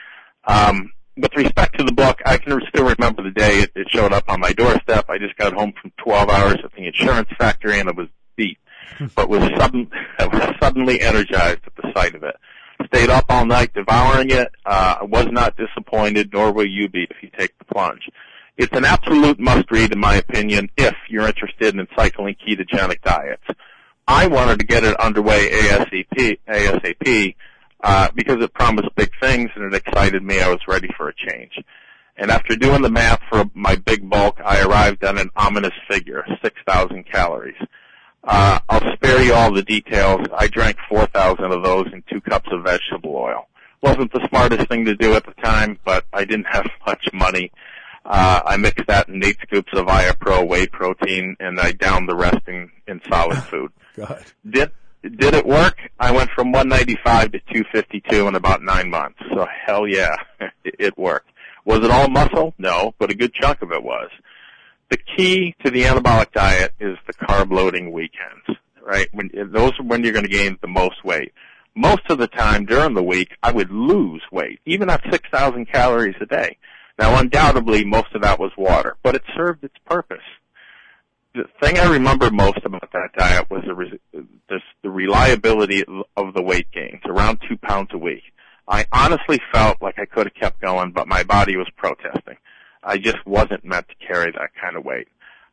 [SPEAKER 3] Um, with respect to the book, I can still remember the day it, it showed up on my doorstep. I just got home from twelve hours at the insurance factory, and I was beat, but was, sudden, I was suddenly energized at the sight of it. Stayed up all night devouring it. Uh, I was not disappointed, nor will you be if you take the plunge. It's an absolute must-read, in my opinion, if you're interested in cycling ketogenic diets. I wanted to get it underway ASAP, ASAP uh, because it promised big things and it excited me. I was ready for a change. And after doing the math for my big bulk, I arrived at an ominous figure, six thousand calories. Uh, I'll spare you all the details. I drank four thousand of those in two cups of vegetable oil. Wasn't the smartest thing to do at the time, but I didn't have much money. Uh, I mixed that in eight scoops of IAPRO whey protein, and I downed the rest in, in solid food.
[SPEAKER 2] God.
[SPEAKER 3] Did did it work? I went from one ninety-five to two fifty-two in about nine months. So hell yeah, it, it worked. Was it all muscle? No, but a good chunk of it was. The key to the anabolic diet is the carb loading weekends, right? When, those are when you're going to gain the most weight. Most of the time during the week, I would lose weight, even at six thousand calories a day. Now, undoubtedly, most of that was water, but it served its purpose. The thing I remember most about that diet was the, re- the, the reliability of the weight gains, around two pounds a week. I honestly felt like I could have kept going, but my body was protesting. I just wasn't meant to carry that kind of weight.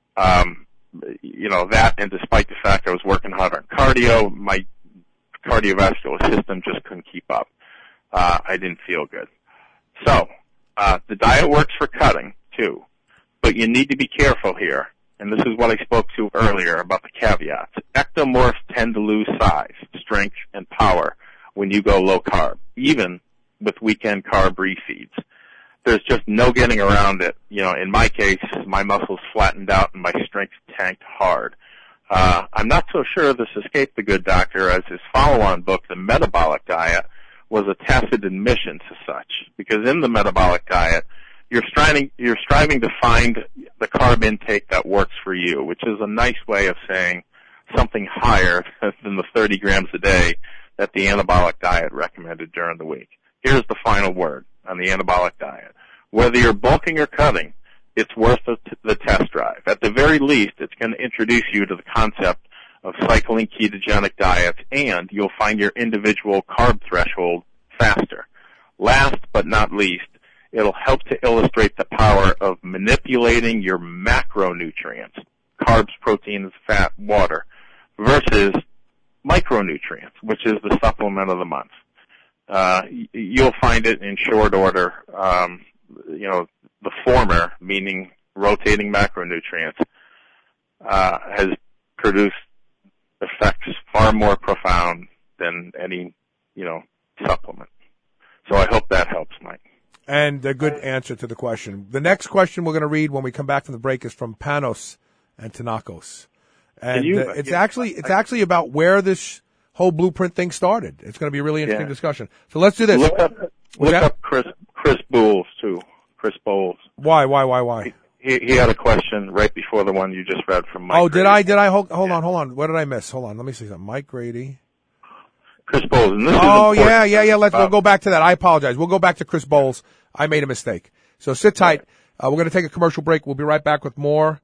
[SPEAKER 3] Um, you know, that, and despite the fact I was working hard on cardio, my cardiovascular system just couldn't keep up. Uh, I didn't feel good. So, uh, the diet works for cutting, too. But you need to be careful here, and this is what I spoke to earlier about the caveats. Ectomorphs tend to lose size, strength, and power when you go low carb, even with weekend carb refeeds. There's just no getting around it. You know, in my case, my muscles flattened out and my strength tanked hard. Uh, I'm not so sure this escaped the good doctor, as his follow-on book, The Metabolic Diet, was a tacit admission to such. Because in the metabolic diet, you're striving, you're striving to find the carb intake that works for you, which is a nice way of saying something higher than the thirty grams a day that the anabolic diet recommended during the week. Here's the final word on the anabolic diet. Whether you're bulking or cutting, it's worth the, t- the test drive. At the very least, it's going to introduce you to the concept of cycling ketogenic diets, and you'll find your individual carb threshold faster. Last but not least, it'll help to illustrate the power of manipulating your macronutrients, carbs, proteins, fat, water, versus micronutrients, which is the supplement of the month. Uh, you'll find it in short order. Um, you know, the former, meaning rotating macronutrients, uh, has produced effects far more profound than any, you know, supplement. So I hope that helps, Mike.
[SPEAKER 2] And a good answer to the question. The next question we're going to read when we come back from the break is from Panos and Tanakos. And you, uh, it's yeah, actually it's I, actually about where this whole blueprint thing started. It's going to be a really interesting yeah. discussion. So let's do this.
[SPEAKER 3] Look up, look up Chris Chris Bowles too. Chris Bowles.
[SPEAKER 2] Why? Why? Why? Why?
[SPEAKER 3] He, he had a question right before the one you just read from Mike.
[SPEAKER 2] Oh, did
[SPEAKER 3] Grady.
[SPEAKER 2] I? Did I? Hold, hold yeah. on, hold on. What did I miss? Hold on. Let me see something. Mike Grady.
[SPEAKER 3] Chris Bowles. And this
[SPEAKER 2] oh
[SPEAKER 3] is
[SPEAKER 2] yeah, yeah, yeah. Let's we'll go back to that. I apologize. We'll go back to Chris Bowles. I made a mistake. So sit tight. Uh, we're going to take a commercial break. We'll be right back with more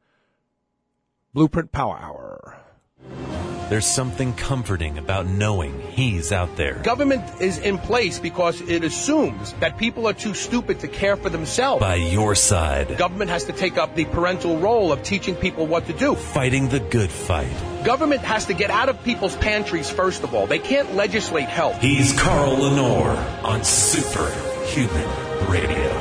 [SPEAKER 2] Blueprint Power Hour.
[SPEAKER 5] There's something comforting about knowing he's out there.
[SPEAKER 2] Government is in place because it assumes that people are too stupid to care for themselves.
[SPEAKER 5] By your side.
[SPEAKER 2] Government has to take up the parental role of teaching people what to do.
[SPEAKER 5] Fighting the good fight.
[SPEAKER 2] Government has to get out of people's pantries, first of all. They can't legislate health.
[SPEAKER 5] He's Carl Lenore on Super Superhuman Radio.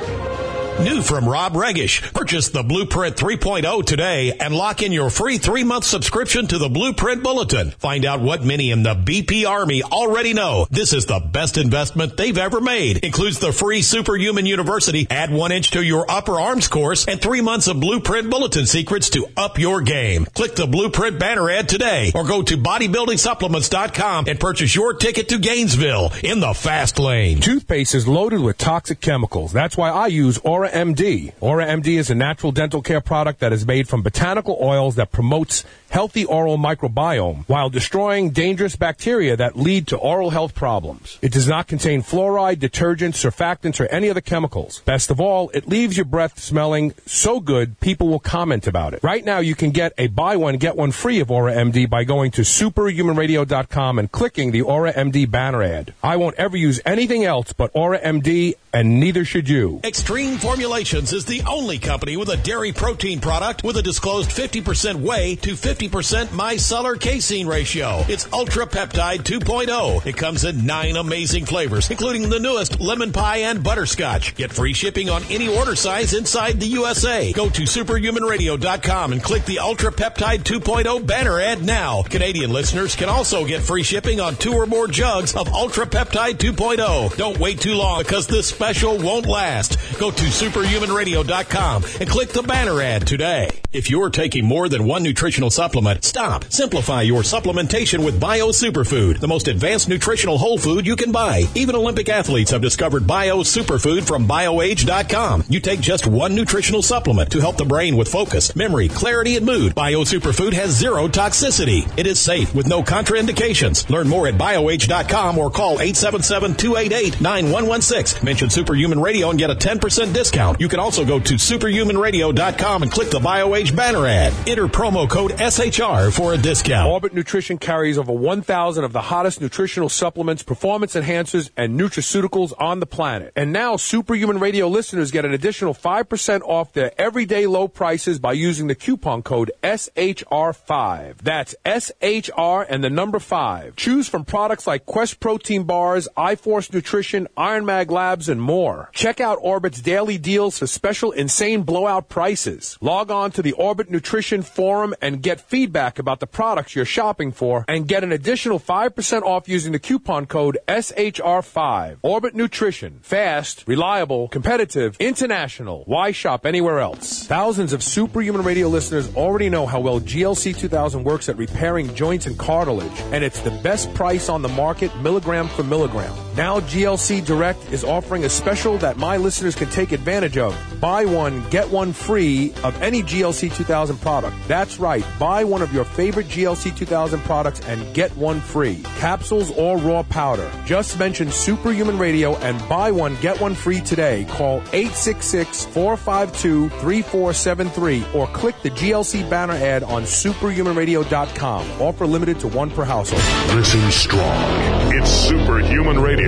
[SPEAKER 6] New from Rob Regish. Purchase the Blueprint three point oh today and lock in your free three-month subscription to the Blueprint Bulletin. Find out what many in the B P Army already know. This is the best investment they've ever made. Includes the free Superhuman University, add one inch to your upper arms course, and three months of Blueprint Bulletin secrets to up your game. Click the Blueprint banner ad today or go to bodybuilding supplements dot com and purchase your ticket to Gainesville in the fast lane.
[SPEAKER 2] Toothpaste is loaded with toxic chemicals. That's why I use Aura M D. Aura M D is a natural dental care product that is made from botanical oils that promotes healthy oral microbiome while destroying dangerous bacteria that lead to oral health problems. It does not contain fluoride, detergents, surfactants, or any other chemicals. Best of all, it leaves your breath smelling so good people will comment about it. Right now, you can get a buy one, get one free of Aura M D by going to superhuman radio dot com and clicking the Aura M D banner ad. I won't ever use anything else but Aura M D, and neither should you.
[SPEAKER 6] Extreme Formulations is the only company with a dairy protein product with a disclosed fifty percent whey to fifty percent micellar casein ratio. It's Ultra Peptide two point oh. It comes in nine amazing flavors, including the newest lemon pie and butterscotch. Get free shipping on any order size inside the U S A. Go to superhuman radio dot com and click the Ultra Peptide two point oh banner ad now. Canadian listeners can also get free shipping on two or more jugs of Ultra Peptide two point oh. Don't wait too long because this special won't last. Go to superhuman radio dot com and click the banner ad today. If you're taking more than one nutritional supplement, stop. Simplify your supplementation with Bio Superfood, the most advanced nutritional whole food you can buy. Even Olympic athletes have discovered Bio Superfood from bio age dot com. You take just one nutritional supplement to help the brain with focus, memory, clarity, and mood. Bio Superfood has zero toxicity. It is safe with no contraindications. Learn more at bio age dot com or call eight seven seven, two eight eight, nine one one six. Mention Superhuman Radio and get a ten percent discount. You can also go to superhuman radio dot com and click the BioAge banner ad. Enter promo code S H R for a discount.
[SPEAKER 2] Orbit Nutrition carries over one thousand of the hottest nutritional supplements, performance enhancers, and nutraceuticals on the planet. And now Superhuman Radio listeners get an additional five percent off their everyday low prices by using the coupon code S H R five. That's S H R and the number five. Choose from products like Quest Protein Bars, iForce Nutrition, Iron Mag Labs, and more. Check out Orbit's daily deals for special insane blowout prices. Log on to the Orbit Nutrition forum and get feedback about the products you're shopping for and get an additional five percent off using the coupon code S H R five. Orbit Nutrition. Fast, reliable, competitive, international. Why shop anywhere else? Thousands of Superhuman Radio listeners already know how well G L C two thousand works at repairing joints and cartilage, and it's the best price on the market, milligram for milligram. Now G L C Direct is offering a special that my listeners can take advantage of. Buy one, get one free of any G L C two thousand product. That's right. Buy one of your favorite G L C two thousand products and get one free. Capsules or raw powder. Just mention Superhuman Radio and buy one, get one free today. Call eight six six, four five two, three four seven three or click the G L C banner ad on superhuman radio dot com. Offer limited to one per household.
[SPEAKER 1] Listen strong. It's Superhuman Radio.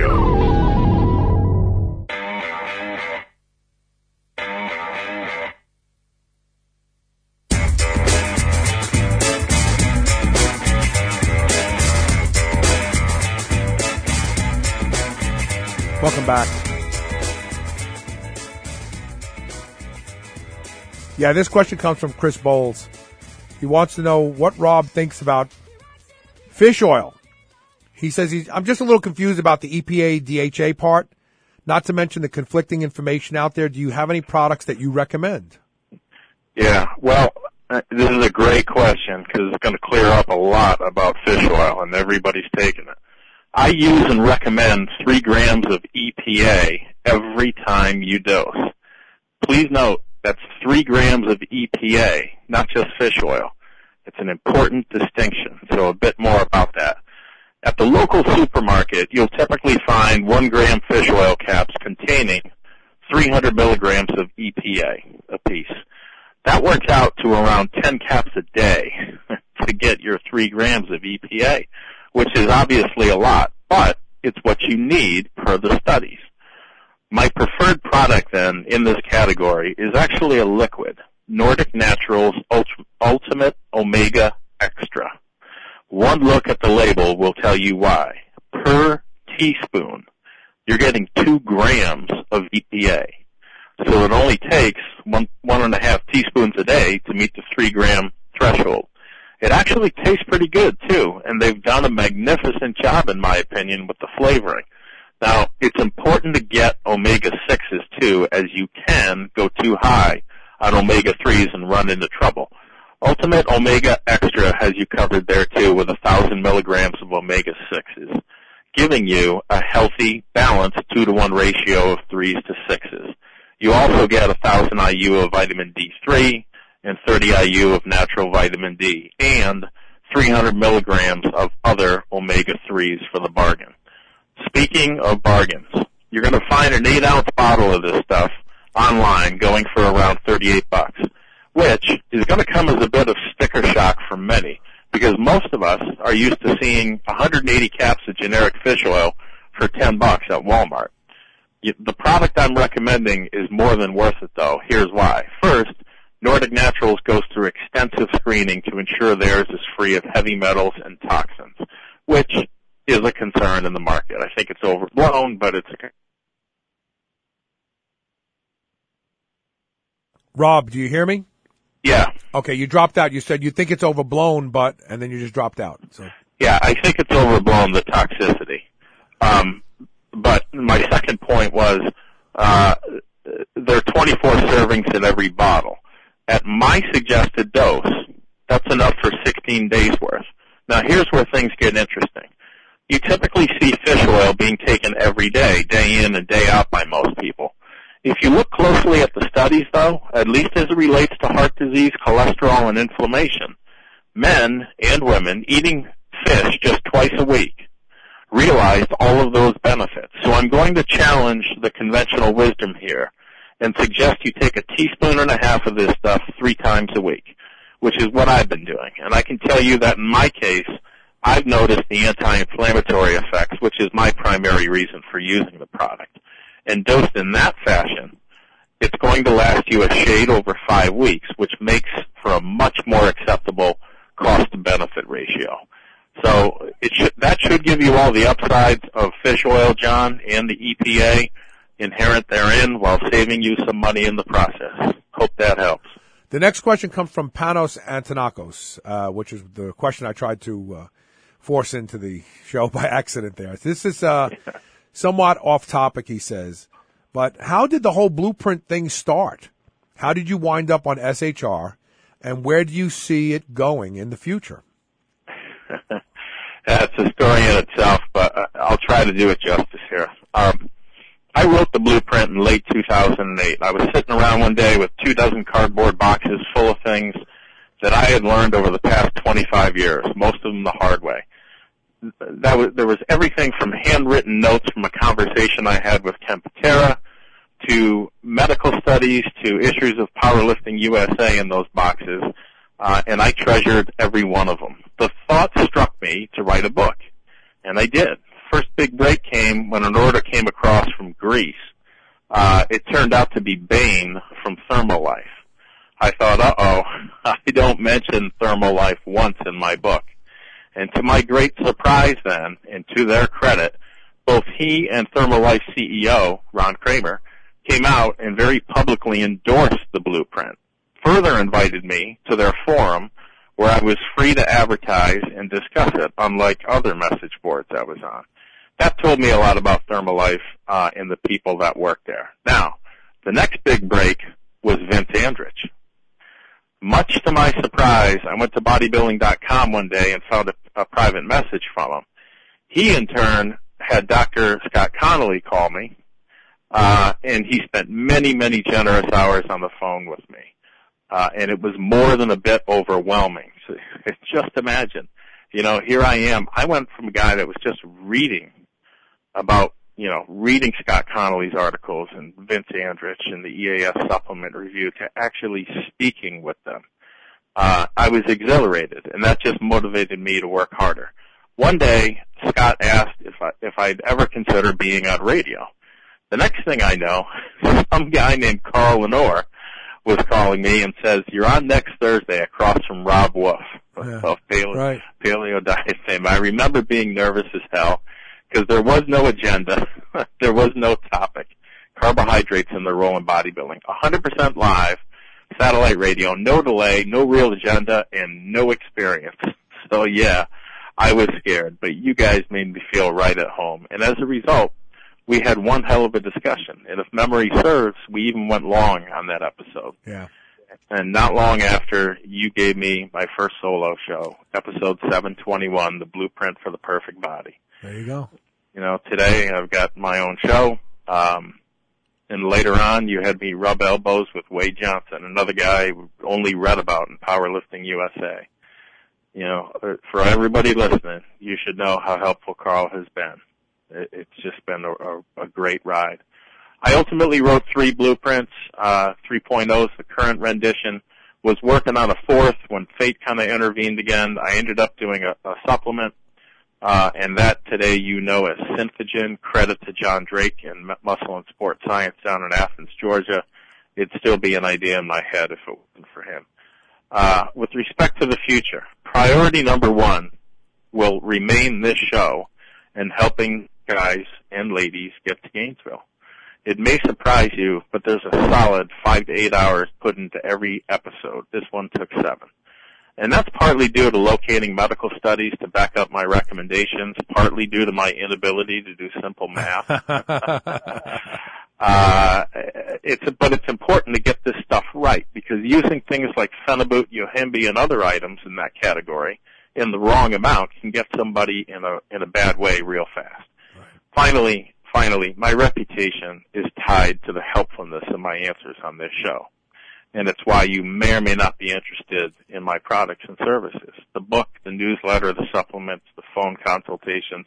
[SPEAKER 2] Welcome back. Yeah, this question comes from Chris Bowles. He wants to know what Rob thinks about fish oil. He says, he's, I'm just a little confused about the E P A D H A part, not to mention the conflicting information out there. Do you have any products that you recommend?
[SPEAKER 3] Yeah, well, uh, this is a great question because it's going to clear up a lot about fish oil, and everybody's taking it. I use and recommend three grams of E P A every time you dose. Please note, that's three grams of E P A, not just fish oil. It's an important distinction, so a bit more about that. At the local supermarket, you'll typically find one gram fish oil caps containing three hundred milligrams of E P A apiece. That works out to around ten caps a day to get your three grams of E P A, which is obviously a lot, but it's what you need per the studies. My preferred product then in this category is actually a liquid, Nordic Naturals Ultimate Omega Extra. One look at the label will tell you why. Per teaspoon, you're getting two grams of E P A. So it only takes one, one and a half teaspoons a day to meet the three gram threshold. It actually tastes pretty good too, and they've done a magnificent job, in my opinion, with the flavoring. Now, it's important to get omega sixes too, as you can go too high on omega threes and run into trouble. Ultimate Omega Extra has you covered there too with a thousand milligrams of omega sixes, giving you a healthy, balanced two to one ratio of threes to sixes. You also get a thousand I U of vitamin D three and thirty I U of natural vitamin D and three hundred milligrams of other omega threes for the bargain. Speaking of bargains, you're going to find an eight ounce bottle of this stuff online going for around thirty-eight bucks, which is going to come as a bit of sticker shock for many because most of us are used to seeing one hundred eighty caps of generic fish oil for ten bucks at Walmart. The product I'm recommending is more than worth it, though. Here's why. First, Nordic Naturals goes through extensive screening to ensure theirs is free of heavy metals and toxins, which is a concern in the market. I think it's overblown, but it's a
[SPEAKER 2] Rob, do you hear me?
[SPEAKER 3] Yeah.
[SPEAKER 2] Okay, you dropped out. You said you think it's overblown, but, and then you just dropped out. So.
[SPEAKER 3] Yeah, I think it's overblown, the toxicity. Um, but my second point was, uh, there are twenty-four servings in every bottle. At my suggested dose, that's enough for sixteen days worth. Now here's where things get interesting. You typically see fish oil being taken every day, day in and day out by most people. If you look closely at the studies, though, at least as it relates to heart disease, cholesterol, and inflammation, men and women eating fish just twice a week realized all of those benefits. So I'm going to challenge the conventional wisdom here and suggest you take a teaspoon and a half of this stuff three times a week, which is what I've been doing. And I can tell you that in my case, I've noticed the anti-inflammatory effects, which is my primary reason for using the product. And dosed in that fashion, it's going to last you a shade over five weeks, which makes for a much more acceptable cost-to-benefit ratio. So it should, that should give you all the upsides of fish oil, John, and the E P A inherent therein while saving you some money in the process. Hope that helps.
[SPEAKER 2] The next question comes from Panos Antonakos, uh, which is the question I tried to uh, force into the show by accident there. This is uh, somewhat off topic, he says, but how did the whole Blueprint thing start? How did you wind up on S H R, and where do you see it going in the future?
[SPEAKER 3] That's a story in itself, but I'll try to do it justice here. Um, I wrote the Blueprint in late two thousand eight. I was sitting around one day with two dozen cardboard boxes full of things that I had learned over the past twenty-five years, most of them the hard way. That was, there was everything from handwritten notes from a conversation I had with Ken Patera to medical studies to issues of Powerlifting U S A in those boxes, uh, and I treasured every one of them. The thought struck me to write a book, and I did. First big break came when an order came across from Greece. Uh, it turned out to be Bain from Thermolife. I thought, uh-oh, I don't mention Thermolife once in my book. And to my great surprise then, and to their credit, both he and Thermolife C E O, Ron Kramer, came out and very publicly endorsed the Blueprint, further invited me to their forum where I was free to advertise and discuss it, unlike other message boards I was on. That told me a lot about Thermolife uh, and the people that work there. Now, the next big break was Vince Andrich. Much to my surprise, I went to bodybuilding dot com one day and found a, a private message from him. He, in turn, had Doctor Scott Connolly call me, uh, and he spent many, many generous hours on the phone with me. Uh, and it was more than a bit overwhelming. So just imagine, you know, here I am. I went from a guy that was just reading about, you know, reading Scott Connolly's articles and Vince Andrich and the E A S supplement review to actually speaking with them. Uh, I was exhilarated, and that just motivated me to work harder. One day, Scott asked if I, if I'd ever consider being on radio. The next thing I know, some guy named Carl Lenore was calling me and says, "You're on next Thursday across from Rob Wolf
[SPEAKER 2] yeah,
[SPEAKER 3] of Paleo,
[SPEAKER 2] right.
[SPEAKER 3] Paleo Diet fame." I remember being nervous as hell because there was no agenda. there was no topic. Carbohydrates in the role in bodybuilding. one hundred percent live, satellite radio, no delay, no real agenda, and no experience. So, yeah, I was scared, but you guys made me feel right at home. And as a result, we had one hell of a discussion. And if memory serves, we even went long on that episode.
[SPEAKER 2] Yeah.
[SPEAKER 3] And not long after, you gave me my first solo show, episode seven twenty-one, The Blueprint for the Perfect Body.
[SPEAKER 2] There you go.
[SPEAKER 3] You know, today I've got my own show. Um, and later on, you had me rub elbows with Wade Johnson, another guy who only read about in Powerlifting U S A. You know, for everybody listening, you should know how helpful Carl has been. It's just been a, a, a great ride. I ultimately wrote three blueprints, uh, three point ohs, the current rendition. Was working on a fourth when fate kind of intervened again. I ended up doing a, a supplement, uh, and that today you know as Synthogen. Credit to John Drake in Muscle and Sport Science down in Athens, Georgia. It'd still be an idea in my head if it wasn't for him. Uh, with respect to the future, priority number one will remain this show and helping guys and ladies get to Gainesville. It may surprise you, but there's a solid five to eight hours put into every episode. This one took seven. And that's partly due to locating medical studies to back up my recommendations, partly due to my inability to do simple math. uh, it's, but it's important to get this stuff right, because using things like Phenibut, Yohimbe, and other items in that category in the wrong amount can get somebody in a, in a bad way real fast. Right. Finally, Finally, my reputation is tied to the helpfulness of my answers on this show. And it's why you may or may not be interested in my products and services. The book, the newsletter, the supplements, the phone consultations,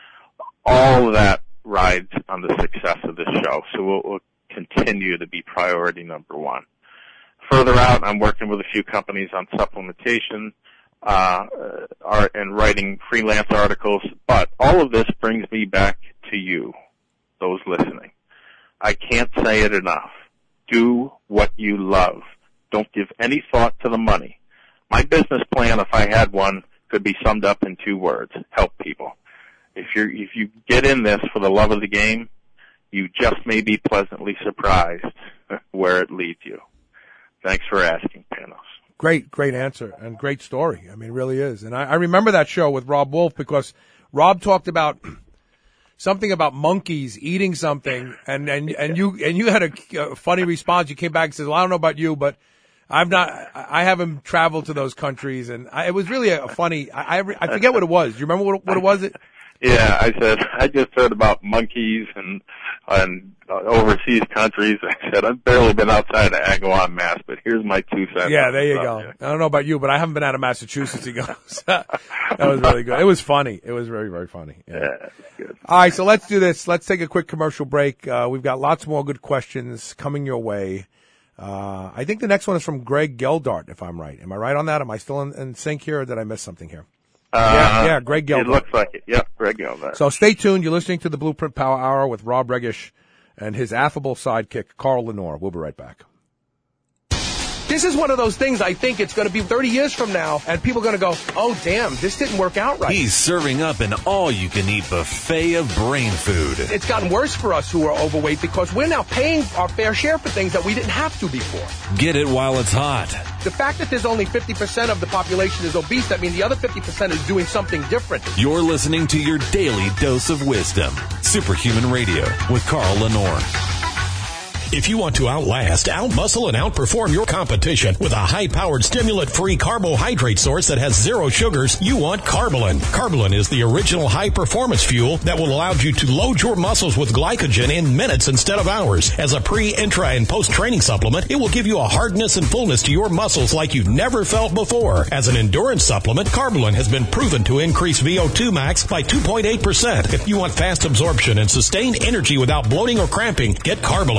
[SPEAKER 3] all of that rides on the success of this show. So it will continue to be priority number one. Further out, I'm working with a few companies on supplementation uh, art and writing freelance articles. But all of this brings me back to you, those listening. I can't say it enough. Do what you love. Don't give any thought to the money. My business plan, if I had one, could be summed up in two words: help people. If you if you get in this for the love of the game, you just may be pleasantly surprised where it leads you. Thanks for asking, Panos.
[SPEAKER 2] Great, great answer and great story. I mean, it really is. And I, I remember that show with Rob Wolf because Rob talked about something about monkeys eating something, and, and, and you, and you had a, a funny response. You came back and said, well, I don't know about you, but I've not, I haven't traveled to those countries. And I, it was really a funny, I, I, I forget what it was. Do you remember what, what it was? It?
[SPEAKER 3] Yeah, I said, I just heard about monkeys and, and uh, overseas countries. I said, I've barely been outside of Agawam, Mass, but here's my two cents.
[SPEAKER 2] Yeah, there you go. I don't know about you, but I haven't been out of Massachusetts. He goes, that was really good. It was funny. It was very, very funny. Yeah.
[SPEAKER 3] Yeah, good.
[SPEAKER 2] All right, so let's do this. Let's take a quick commercial break. Uh, we've got lots more good questions coming your way. Uh, I think the next one is from Greg Geldart, if I'm right. Am I right on that? Am I still in, in sync here, or did I miss something here?
[SPEAKER 3] Uh,
[SPEAKER 2] yeah, yeah, Greg Geldart.
[SPEAKER 3] It looks like it. Yep, Greg Geldart.
[SPEAKER 2] So stay tuned. You're listening to the Blueprint Power Hour with Rob Regish and his affable sidekick, Carl Lenore. We'll be right back. This is one of those things I think it's going to be thirty years from now, and people are going to go, oh, damn, this didn't work out right.
[SPEAKER 5] He's serving up an all-you-can-eat buffet of brain food.
[SPEAKER 2] It's gotten worse for us who are overweight because we're now paying our fair share for things that we didn't have to before.
[SPEAKER 5] Get it while it's hot.
[SPEAKER 2] The fact that there's only fifty percent of the population is obese, that means the other fifty percent is doing something different.
[SPEAKER 5] You're listening to your daily dose of wisdom. Superhuman Radio with Carl Lenore.
[SPEAKER 6] If you want to outlast, outmuscle, and outperform your competition with a high-powered, stimulant-free carbohydrate source that has zero sugars, you want Carbolin. Carbolin is the original high-performance fuel that will allow you to load your muscles with glycogen in minutes instead of hours. As a pre, intra, and post-training supplement, it will give you a hardness and fullness to your muscles like you've never felt before. As an endurance supplement, Carbolin has been proven to increase V O two max by two point eight percent. If you want fast absorption and sustained energy without bloating or cramping, get Carbolin. Go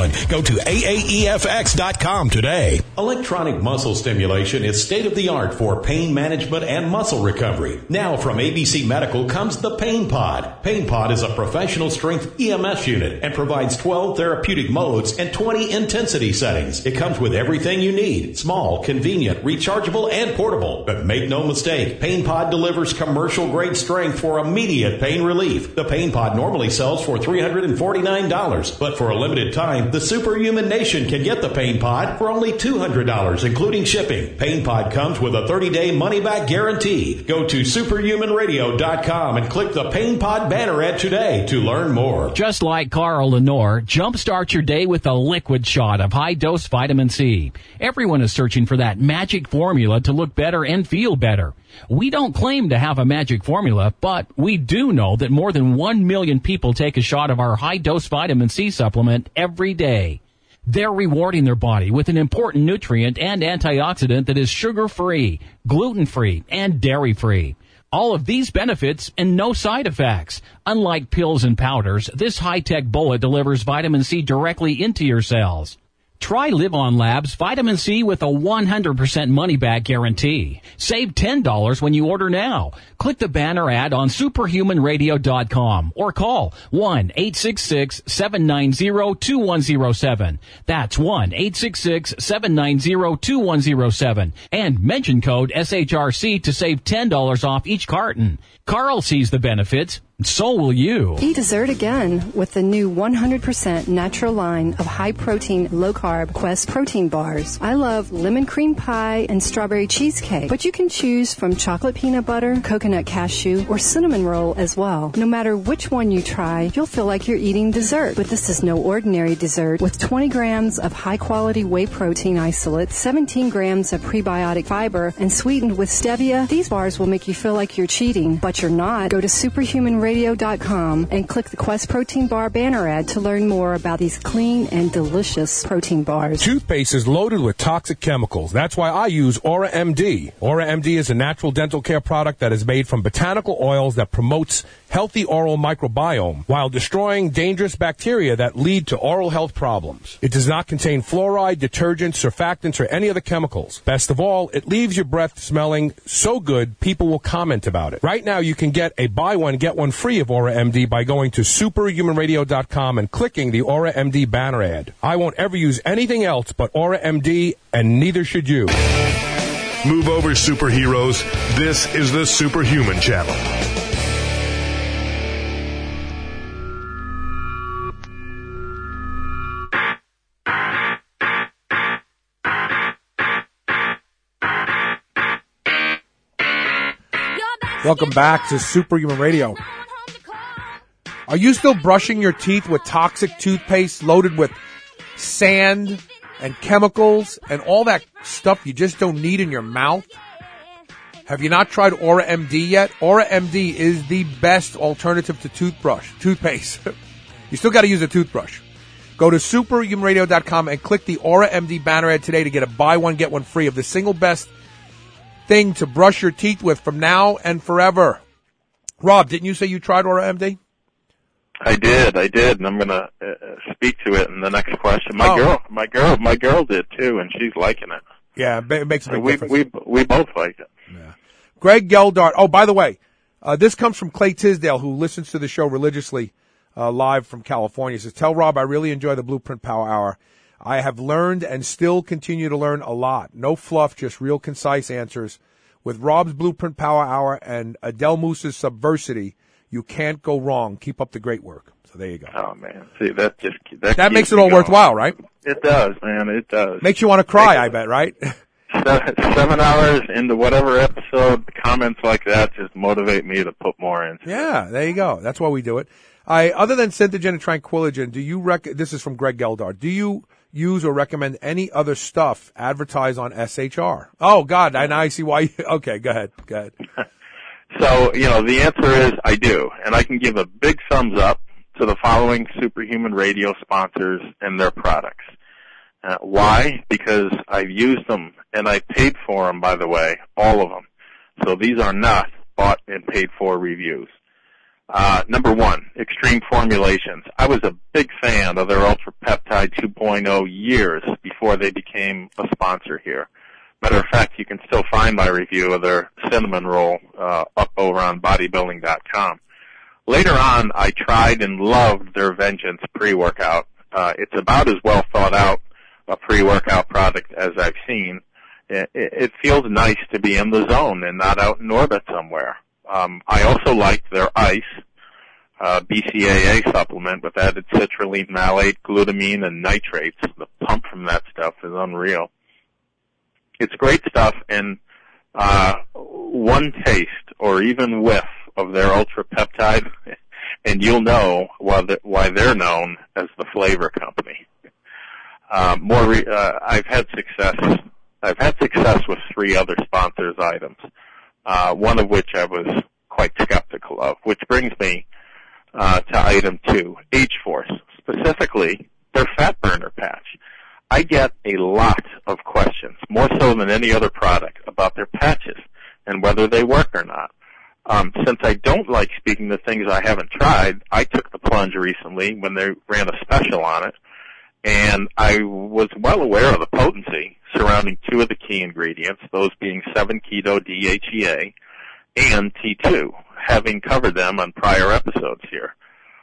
[SPEAKER 6] Go to A A E F X dot com today.
[SPEAKER 5] Electronic muscle stimulation is state-of-the-art for pain management and muscle recovery. Now from A B C Medical comes the Pain Pod. Pain Pod is a professional strength E M S unit and provides twelve therapeutic modes and twenty intensity settings. It comes with everything you need. Small, convenient, rechargeable, and portable. But make no mistake, Pain Pod delivers commercial-grade strength for immediate pain relief. The Pain Pod normally sells for three hundred forty-nine dollars, but for a limited time, the Superhuman Nation can get the Pain Pod for only two hundred dollars, including shipping. Pain Pod comes with a thirty-day money-back guarantee. Go to superhuman radio dot com and click the Pain Pod banner ad today to learn more.
[SPEAKER 7] Just like Carl Lenore, jumpstart your day with a liquid shot of high-dose vitamin C. Everyone is searching for that magic formula to look better and feel better. We don't claim to have a magic formula, but we do know that more than one million people take a shot of our high-dose vitamin C supplement every day. They're rewarding their body with an important nutrient and antioxidant that is sugar-free, gluten-free, and dairy-free. All of these benefits and no side effects. Unlike pills and powders, this high-tech bullet delivers vitamin C directly into your cells. Try Live On Labs Vitamin C with a one hundred percent money-back guarantee. Save ten dollars when you order now. Click the banner ad on superhuman radio dot com or call one eight six six, seven nine zero, two one zero seven. That's one eight six six, seven nine zero, two one zero seven. And mention code S H R C to save ten dollars off each carton. Carl sees the benefits. So will you.
[SPEAKER 8] Eat dessert again with the new one hundred percent natural line of high-protein, low-carb Quest protein bars. I love lemon cream pie and strawberry cheesecake, but you can choose from chocolate peanut butter, coconut cashew, or cinnamon roll as well. No matter which one you try, you'll feel like you're eating dessert. But this is no ordinary dessert. With twenty grams of high-quality whey protein isolate, seventeen grams of prebiotic fiber, and sweetened with stevia, these bars will make you feel like you're cheating, but you're not. Go to superhuman radio dot com and click the Quest Protein Bar banner ad to learn more about these clean and delicious protein bars.
[SPEAKER 2] Toothpaste is loaded with toxic chemicals. That's why I use Aura M D. Aura M D is a natural dental care product that is made from botanical oils that promotes healthy oral microbiome while destroying dangerous bacteria that lead to oral health problems. It does not contain fluoride, detergents, surfactants, or any other chemicals. Best of all, it leaves your breath smelling so good people will comment about it. Right now, you can get a buy one, get one free of Aura M D by going to superhuman radio dot com and clicking the Aura M D banner ad. I won't ever use anything else but Aura M D, and neither should you.
[SPEAKER 1] Move over, superheroes. This is the Superhuman Channel.
[SPEAKER 2] Welcome back to Superhuman Radio. Are you still brushing your teeth with toxic toothpaste loaded with sand and chemicals and all that stuff you just don't need in your mouth? Have you not tried Aura M D yet? Aura M D is the best alternative to toothbrush, toothpaste. You still got to use a toothbrush. Go to superhuman radio dot com and click the Aura M D banner ad today to get a buy one, get one free of the single best thing to brush your teeth with from now and forever. Rob, didn't you say you tried Aura M D?
[SPEAKER 3] I did, I did, and I'm going to uh, speak to it in the next question. My
[SPEAKER 2] oh.
[SPEAKER 3] girl, my girl, my girl did too, and she's liking it.
[SPEAKER 2] Yeah, it makes a big
[SPEAKER 3] we,
[SPEAKER 2] difference.
[SPEAKER 3] We we both like it.
[SPEAKER 2] Yeah. Greg Geldart. Oh, by the way, uh, this comes from Clay Tisdale, who listens to the show religiously uh, live from California. He says, "Tell Rob I really enjoy the Blueprint Power Hour. I have learned and still continue to learn a lot. No fluff, just real concise answers. With Rob's Blueprint Power Hour and Adele Moose's Subversity, you can't go wrong. Keep up the great work." So there you go.
[SPEAKER 3] Oh man, see that just that,
[SPEAKER 2] that makes it
[SPEAKER 3] me
[SPEAKER 2] all
[SPEAKER 3] going.
[SPEAKER 2] worthwhile, right?
[SPEAKER 3] It does, man. It does.
[SPEAKER 2] Makes you want to cry, I bet, right?
[SPEAKER 3] Seven, seven hours into whatever episode, comments like that just motivate me to put more in.
[SPEAKER 2] Yeah, there you go. That's why we do it. I, other than Synthogen and Tranquilligen, do you rec- this is from Greg Geldart, do you use or recommend any other stuff advertised on S H R? Oh, God, I, now I see why. You, okay, go ahead. Go ahead.
[SPEAKER 3] So, you know, the answer is I do. And I can give a big thumbs up to the following Superhuman Radio sponsors and their products. Uh, why? Because I've used them, and I paid for them, by the way, all of them. So these are not bought and paid for reviews. Uh, number one, Extreme Formulations. I was a big fan of their Ultra Peptide two point oh years before they became a sponsor here. Matter of fact, you can still find my review of their cinnamon roll uh, up over on bodybuilding dot com. Later on, I tried and loved their Vengeance pre-workout. Uh, it's about as well thought out a pre-workout product as I've seen. It, it feels nice to be in the zone and not out in orbit somewhere. Um, I also liked their ICE, uh, B C A A supplement with added citrulline, malate, glutamine, and nitrates. The pump from that stuff is unreal. It's great stuff, and uh, one taste or even whiff of their Ultra Peptide, and you'll know why they're, why they're known as the flavor company. Uh, more, re- uh, I've had success. I've had success with three other sponsors' items. Uh, one of which I was quite skeptical of, which brings me uh, to item two, H-Force, specifically their fat burner patch. I get a lot of questions, more so than any other product, about their patches and whether they work or not. Um, since I don't like speaking to things I haven't tried, I took the plunge recently when they ran a special on it, and I was well aware of the potency surrounding two of the key ingredients, those being seven keto D H E A and T two, having covered them on prior episodes here.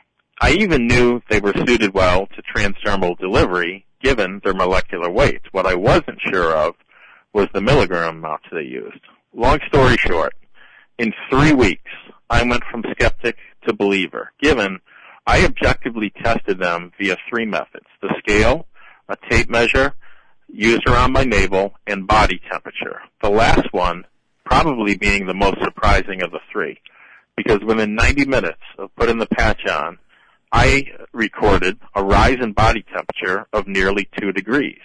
[SPEAKER 3] I even knew they were suited well to transdermal delivery given their molecular weights. What I wasn't sure of was the milligram amounts they used. Long story short, in three weeks, I went from skeptic to believer, given I objectively tested them via three methods: the scale, a tape measure used around my navel, and body temperature. The last one probably being the most surprising of the three, because within ninety minutes of putting the patch on, I recorded a rise in body temperature of nearly two degrees.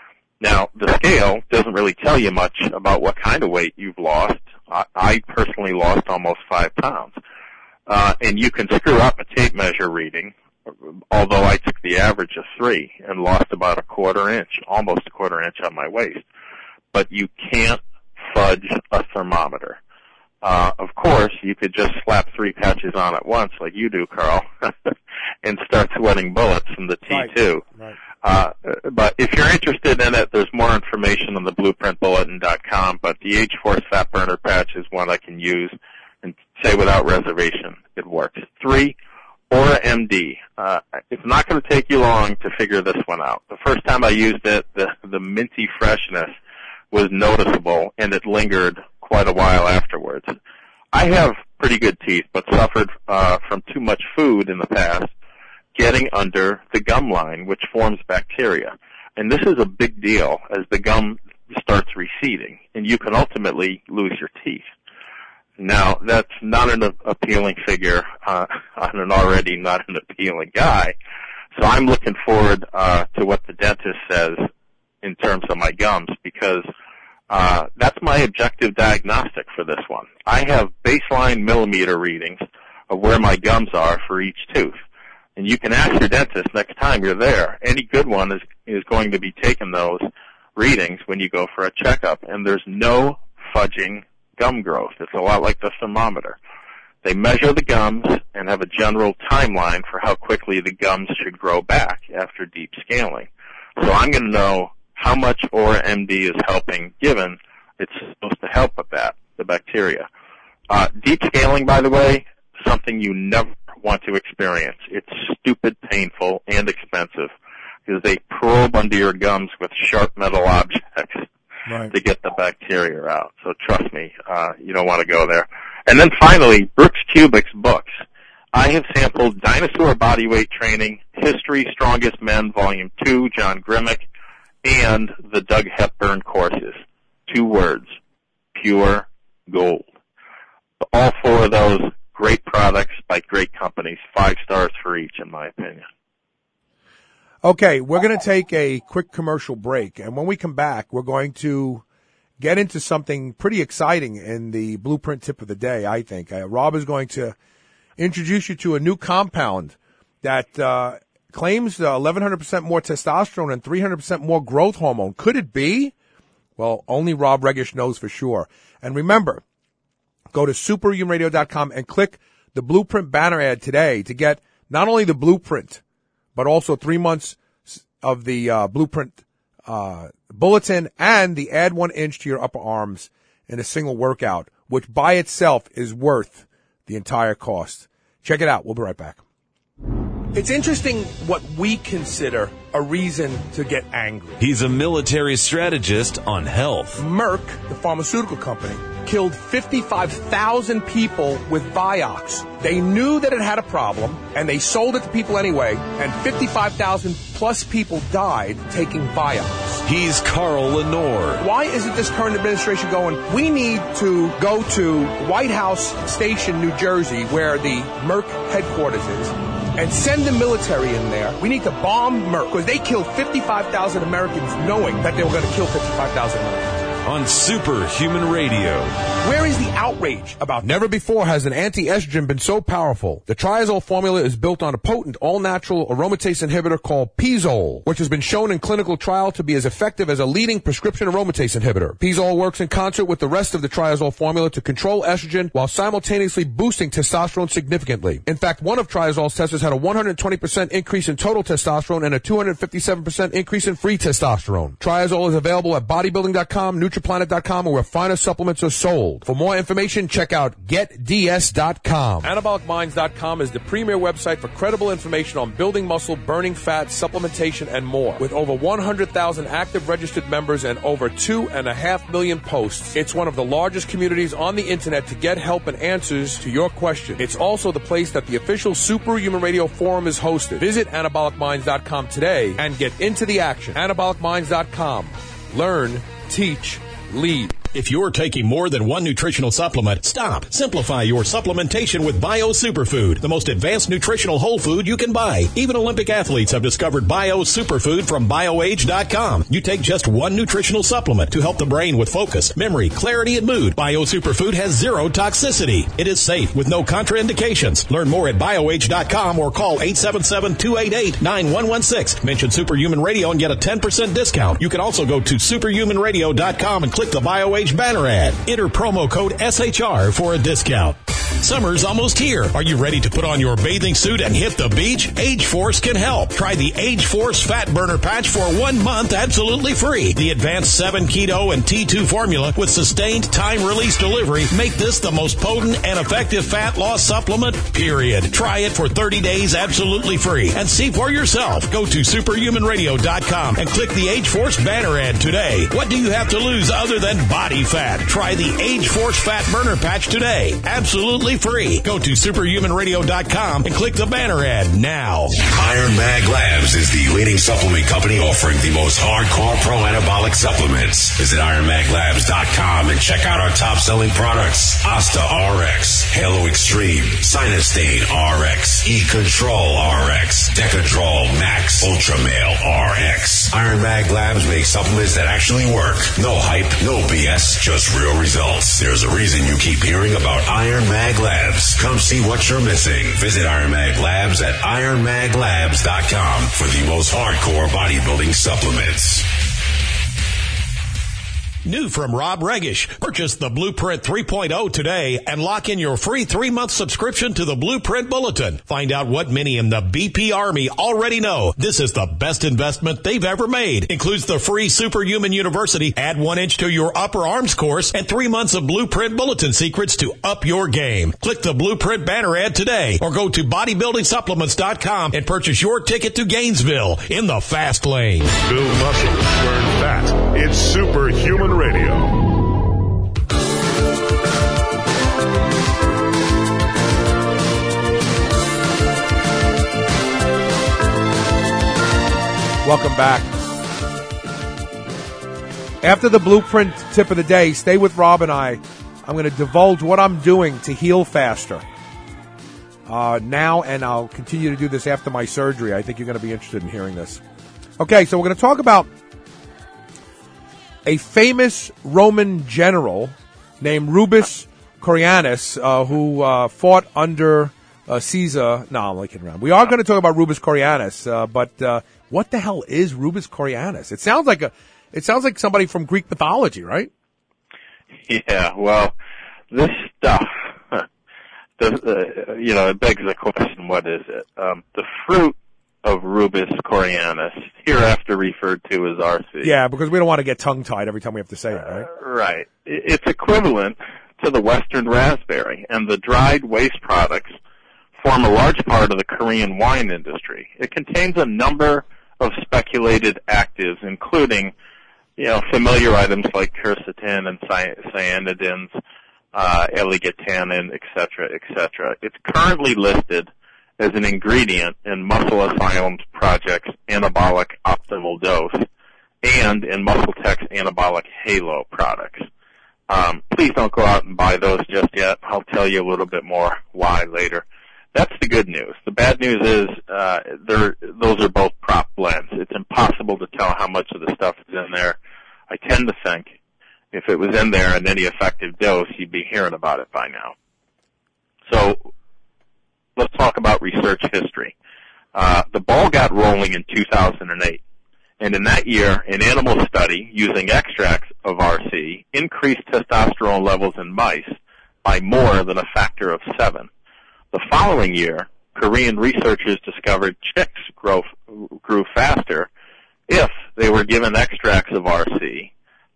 [SPEAKER 3] Now, the scale doesn't really tell you much about what kind of weight you've lost. I, I personally lost almost five pounds. Uh, and you can screw up a tape measure reading, although I took the average of three and lost about a quarter inch, almost a quarter inch on my waist. But you can't fudge a thermometer. Uh, of course, you could just slap three patches on at once like you do, Carl, and start sweating bullets from the T two. Right. Right. Uh, but if you're interested in it, there's more information on the blueprint bulletin dot com, but the H-Force Fat Burner Patch is one I can use and say without reservation it works. Three, Aura M D. Uh, it's not going to take you long to figure this one out. The first time I used it, the, the minty freshness was noticeable, and it lingered quite a while afterwards. I have pretty good teeth, but suffered uh, from too much food in the past, getting under the gum line, which forms bacteria. And this is a big deal as the gum starts receding, and you can ultimately lose your teeth. Now, that's not an appealing figure uh, on an already not an appealing guy, so I'm looking forward uh, to what the dentist says in terms of my gums, because uh, that's my objective diagnostic for this one. I have baseline millimeter readings of where my gums are for each tooth. And you can ask your dentist next time you're there. Any good one is, is going to be taking those readings when you go for a checkup. And there's no fudging gum growth. It's a lot like the thermometer. They measure the gums and have a general timeline for how quickly the gums should grow back after deep scaling. So I'm going to know how much Aura M D is helping, given it's supposed to help with that, the bacteria. Uh, deep scaling, by the way, something you never want to experience. It's stupid, painful, and expensive because they probe under your gums with sharp metal objects right. to get the bacteria out. So trust me, uh, you don't want to go there. And then finally, Brooks Kubik's books. I have sampled Dinosaur Bodyweight Training, History Strongest Men, Volume two, John Grimmick, and the Doug Hepburn courses. Two words, pure gold. All four of those, great products by great companies. Five stars for each, in my opinion.
[SPEAKER 2] Okay, we're going to take a quick commercial break, and when we come back, we're going to get into something pretty exciting in the Blueprint Tip of the Day, I think. Uh, Rob is going to introduce you to a new compound that uh, claims uh, eleven hundred percent more testosterone and three hundred percent more growth hormone. Could it be? Well, only Rob Regish knows for sure. And remember, go to superhuman radio dot com and click the Blueprint banner ad today to get not only the Blueprint, but also three months of the uh, Blueprint uh, bulletin and the add one inch to your upper arms in a single workout, which by itself is worth the entire cost. Check it out. We'll be right back. It's interesting what we consider a reason to get angry.
[SPEAKER 9] He's a military strategist on health.
[SPEAKER 2] Merck, the pharmaceutical company, killed fifty-five thousand people with Vioxx. They knew that it had a problem, and they sold it to people anyway, and fifty-five thousand plus people died taking Vioxx.
[SPEAKER 9] He's Carl Lenore.
[SPEAKER 2] Why isn't this current administration going, we need to go to White House Station, New Jersey, where the Merck headquarters is, and send the military in there. We need to bomb Merck, because they killed fifty-five thousand Americans knowing that they were going to kill fifty-five thousand Americans.
[SPEAKER 9] On Superhuman Radio.
[SPEAKER 2] Where is the outrage about that?
[SPEAKER 10] Never before has an anti-estrogen been so powerful. The Triazole formula is built on a potent all-natural aromatase inhibitor called Pizole, which has been shown in clinical trial to be as effective as a leading prescription aromatase inhibitor. Pizole works in concert with the rest of the Triazole formula to control estrogen while simultaneously boosting testosterone significantly. In fact, one of Triazole's testers had a one hundred twenty percent increase in total testosterone and a two hundred fifty-seven percent increase in free testosterone. Triazole is available at bodybuilding dot com, Nutriplanet dot com, or where finer supplements are sold. For more information, check out get d s dot com.
[SPEAKER 2] anabolic minds dot com is the premier website for credible information on building muscle, burning fat, supplementation, and more. With over one hundred thousand active registered members and over two and a half million posts, it's one of the largest communities on the internet to get help and answers to your questions. It's also the place that the official Superhuman Radio Forum is hosted. Visit anabolic minds dot com today and get into the action. anabolic minds dot com. Learn, teach, lead.
[SPEAKER 5] If you're taking more than one nutritional supplement, stop. Simplify your supplementation with Bio Superfood, the most advanced nutritional whole food you can buy. Even Olympic athletes have discovered Bio Superfood from bio age dot com. You take just one nutritional supplement to help the brain with focus, memory, clarity, and mood. Bio Superfood has zero toxicity. It is safe with no contraindications. Learn more at bio age dot com or call eight seven seven, two eight eight, nine one one six. Mention Superhuman Radio and get a ten percent discount. You can also go to superhuman radio dot com and click the BioAge banner ad. Enter promo code S H R for a discount. Summer's almost here. Are you ready to put on your bathing suit and hit the beach? Age Force can help. Try the Age Force Fat Burner Patch for one month absolutely free. The advanced seven Keto and T two formula with sustained time-release delivery make this the most potent and effective fat loss supplement, period. Try it for thirty days absolutely free and see for yourself. Go to superhuman radio dot com and click the Age Force banner ad today. What do you have to lose other than body fat? Try the Age Force Fat Burner Patch today. Absolutely free. Go to superhuman radio dot com and click the banner ad now.
[SPEAKER 11] Iron Mag Labs is the leading supplement company offering the most hardcore pro-anabolic supplements. Visit iron mag labs dot com and check out our top-selling products. Asta R X, Halo Extreme, Sinustane R X, E-Control R X, Decadrol Max, Ultramale R X. Iron Mag Labs makes supplements that actually work. No hype, no B S, just real results. There's a reason you keep hearing about Iron Mag Labs. Come see what you're missing. Visit Iron Mag Labs at iron mag labs dot com for the most hardcore bodybuilding supplements.
[SPEAKER 5] New from Rob Regish. Purchase the Blueprint three point oh today and lock in your free three-month subscription to the Blueprint Bulletin. Find out what many in the B P Army already know. This is the best investment they've ever made. Includes the free Superhuman University, add one inch to your upper arms course, and three months of Blueprint Bulletin secrets to up your game. Click the Blueprint banner ad today or go to bodybuilding supplements dot com and purchase your ticket to Gainesville in the fast lane.
[SPEAKER 1] Build muscle, burn fat. It's Superhuman Radio.
[SPEAKER 2] Welcome back. After the Blueprint tip of the day, stay with Rob and I. I'm going to divulge what I'm doing to heal faster uh, now, and I'll continue to do this after my surgery. I think you're going to be interested in hearing this. Okay, so we're going to talk about a famous Roman general named Rubus Corianus, uh, who uh, fought under uh, Caesar. No, I'm only kidding around. We are going to talk about Rubus Corianus, uh, but uh, what the hell is Rubus Corianus? It sounds like a, it sounds like somebody from Greek mythology, right?
[SPEAKER 3] Yeah, well, this stuff, the, uh, you know, it begs the question, what is it? Um, the fruit of Rubus coreanus, hereafter referred to as R C.
[SPEAKER 2] Yeah, because we don't want to get tongue-tied every time we have to say it, right?
[SPEAKER 3] Uh, right. It's equivalent to the Western raspberry, and the dried waste products form a large part of the Korean wine industry. It contains a number of speculated actives, including, you know, familiar items like quercetin and cyanidins, uh, L-glutathione, et cetera, et cetera. It's currently listed as an ingredient in Muscle Asylum Project's Anabolic Optimal Dose and in MuscleTech's Anabolic Halo products. Um, please don't go out and buy those just yet. I'll tell you a little bit more why later. That's the good news. The bad news is uh, they're, those are both prop blends. It's impossible to tell how much of the stuff is in there. I tend to think if it was in there in any effective dose, you'd be hearing about it by now. So let's talk about research history. Uh, the ball got rolling in two thousand eight, and in that year, an animal study using extracts of R C increased testosterone levels in mice by more than a factor of seven. The following year, Korean researchers discovered chicks grow, grew faster if they were given extracts of R C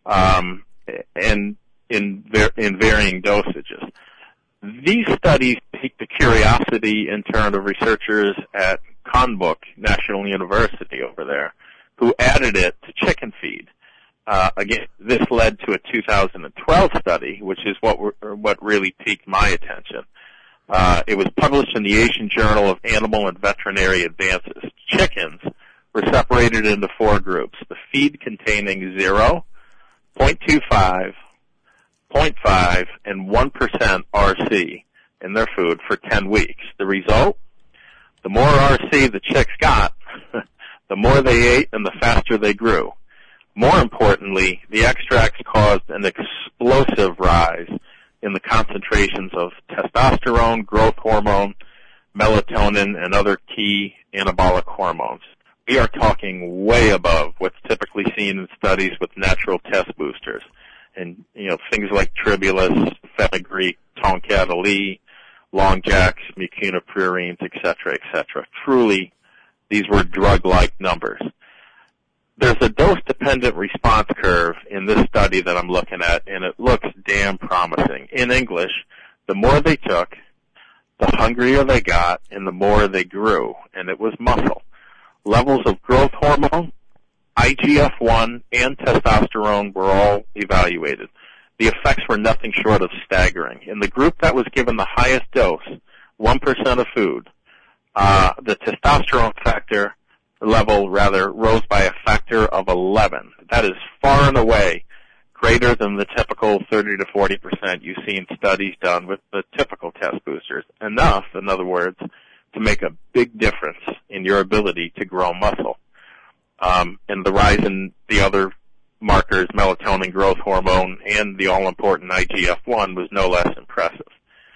[SPEAKER 3] um, and in, in varying dosages. These studies piqued the curiosity in turn of researchers at Konbuk National University over there, who added it to chicken feed. Uh, again, this led to a two thousand twelve study, which is what what really piqued my attention. Uh, it was published in the Asian Journal of Animal and Veterinary Advances. Chickens were separated into four groups: the feed containing zero, zero point two five, zero point five, and one percent R C in their food for ten weeks. The result? The more R C the chicks got, the more they ate and the faster they grew. More importantly, the extracts caused an explosive rise in the concentrations of testosterone, growth hormone, melatonin, and other key anabolic hormones. We are talking way above what's typically seen in studies with natural test boosters. And, you know, things like Tribulus, fenugreek, Tonkat Ali, Long Jacks, mucuna et cetera, et cetera. Truly, these were drug-like numbers. There's a dose-dependent response curve in this study that I'm looking at, and it looks damn promising. In English, the more they took, the hungrier they got, and the more they grew, and it was muscle. Levels of growth hormone, I G F one, and testosterone were all evaluated. The effects were nothing short of staggering. In the group that was given the highest dose, one percent of food, uh, the testosterone factor level, rather, rose by a factor of eleven. That is far and away greater than the typical thirty to forty percent you see in studies done with the typical test boosters. Enough, in other words, to make a big difference in your ability to grow muscle. Um, and the rise in the other markers, melatonin, growth hormone, and the all-important I G F one was no less impressive.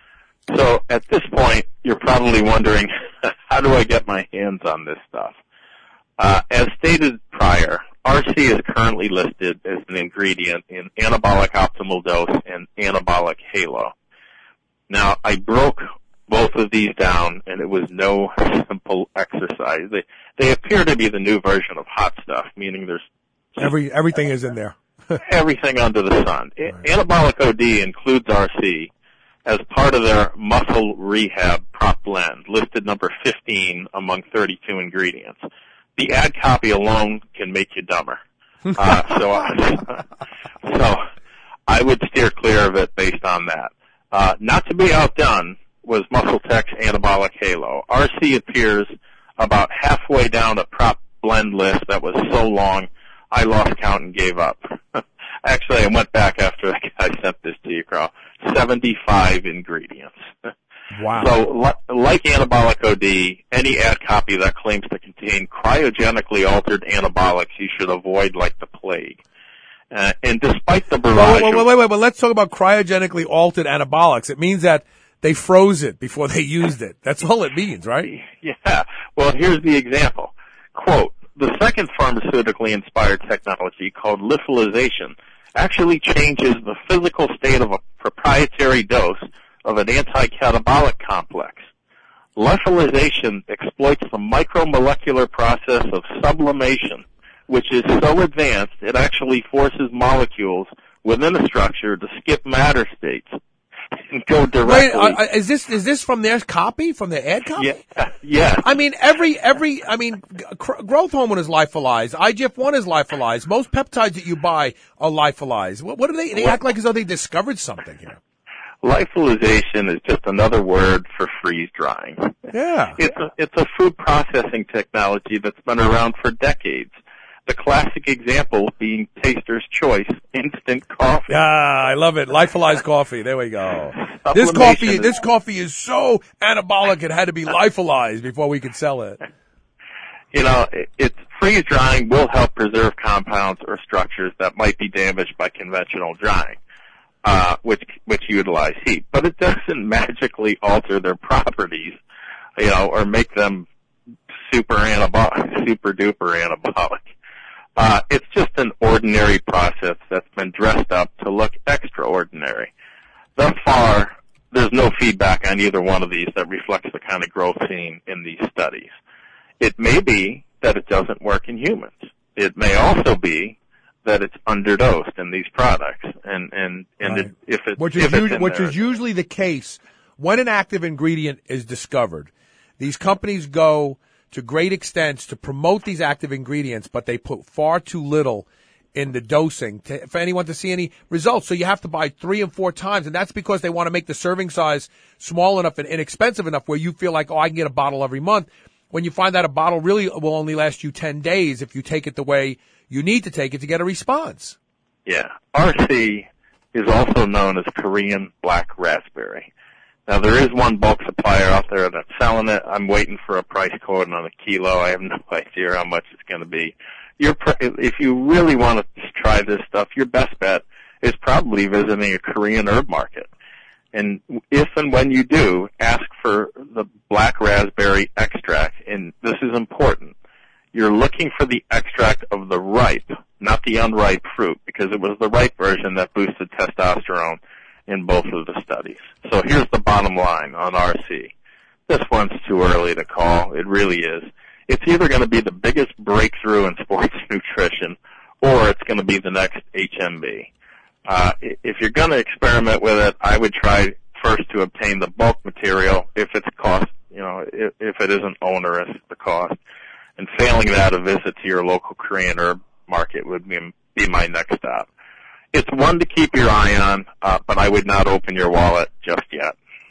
[SPEAKER 3] So at this point, you're probably wondering, how do I get my hands on this stuff? Uh, as stated prior, R C is currently listed as an ingredient in Anabolic Optimal Dose and Anabolic Halo. Now, I broke both of these down, and it was no simple exercise. They, they appear to be the new version of hot stuff, meaning there's
[SPEAKER 2] Every everything is in there.
[SPEAKER 3] everything under the sun.
[SPEAKER 2] Right.
[SPEAKER 3] Anabolic O D includes R C as part of their muscle rehab prop blend, listed number fifteen among thirty-two ingredients. The ad copy alone can make you dumber. Uh, so, I, so I would steer clear of it based on that. Uh, not to be outdone was MuscleTech's Anabolic Halo. R C appears about halfway down a prop blend list that was so long I lost count and gave up. Actually, I went back after I sent this to you, Carl. seventy-five ingredients.
[SPEAKER 2] Wow.
[SPEAKER 3] So, like Anabolic O D, any ad copy that claims to contain cryogenically altered anabolics you should avoid like the plague. Uh, and despite the barrage...
[SPEAKER 2] Wait, wait, wait, wait, but let's talk about cryogenically altered anabolics. It means that they froze it before they used it. That's all it means, right?
[SPEAKER 3] Yeah. Well, here's the example. Quote, the second pharmaceutically inspired technology, called lyophilization, actually changes the physical state of a proprietary dose of an anti-catabolic complex. Lyophilization exploits the micromolecular process of sublimation, which is so advanced it actually forces molecules within a structure to skip matter states and go directly.
[SPEAKER 2] Wait, uh, is this is this from their copy, from their ad copy?
[SPEAKER 3] Yeah, yeah.
[SPEAKER 2] I mean, every every I mean, cr- growth hormone is lyophilized. I G F one is lyophilized. Most peptides that you buy are lyophilized. What, what do they? They act like as though they discovered something here.
[SPEAKER 3] Lyophilization is just another word for freeze drying.
[SPEAKER 2] Yeah,
[SPEAKER 3] it's a, it's a food processing technology that's been around for decades. The classic example being Taster's Choice instant coffee.
[SPEAKER 2] Ah, I love it. Lyophilized coffee. There we go. This coffee, is, this coffee is so anabolic it had to be lyophilized before we could sell it.
[SPEAKER 3] You know, it, it's freeze drying will help preserve compounds or structures that might be damaged by conventional drying, uh, which which utilize heat. But it doesn't magically alter their properties, you know, or make them super anabolic, super duper anabolic. Uh, it's just an ordinary process that's been dressed up to look extraordinary. Thus far, there's no feedback on either one of these that reflects the kind of growth seen in these studies. It may be that it doesn't work in humans. It may also be that it's underdosed in these products, and and and
[SPEAKER 2] right.
[SPEAKER 3] it, if it
[SPEAKER 2] which is
[SPEAKER 3] if it's
[SPEAKER 2] usually,
[SPEAKER 3] in
[SPEAKER 2] which
[SPEAKER 3] there,
[SPEAKER 2] is usually the case when an active ingredient is discovered. These companies go to great extents to promote these active ingredients, but they put far too little in the dosing to, for anyone to see any results. So you have to buy three and four times, and that's because they want to make the serving size small enough and inexpensive enough where you feel like, oh, I can get a bottle every month. When you find out a bottle really will only last you ten days if you take it the way you need to take it to get a response.
[SPEAKER 3] Yeah. R C is also known as Korean black raspberry. Now, there is one bulk supplier out there that's selling it. I'm waiting for a price quote on a kilo. I have no idea how much it's going to be. Your, if you really want to try this stuff, your best bet is probably visiting a Korean herb market. And if and when you do, ask for the black raspberry extract. And this is important. You're looking for the extract of the ripe, not the unripe fruit, because it was the ripe version that boosted testosterone in both of the studies. So here's the bottom line on R C. This one's too early to call. It really is. It's either going to be the biggest breakthrough in sports nutrition, or it's going to be the next H M B. Uh, if you're going to experiment with it, I would try first to obtain the bulk material if it's cost, you know, if, if it isn't onerous, the cost. And failing that, a visit to your local Korean herb market would be, be my next stop. It's one to keep your eye on, uh, but I would not open your wallet just yet.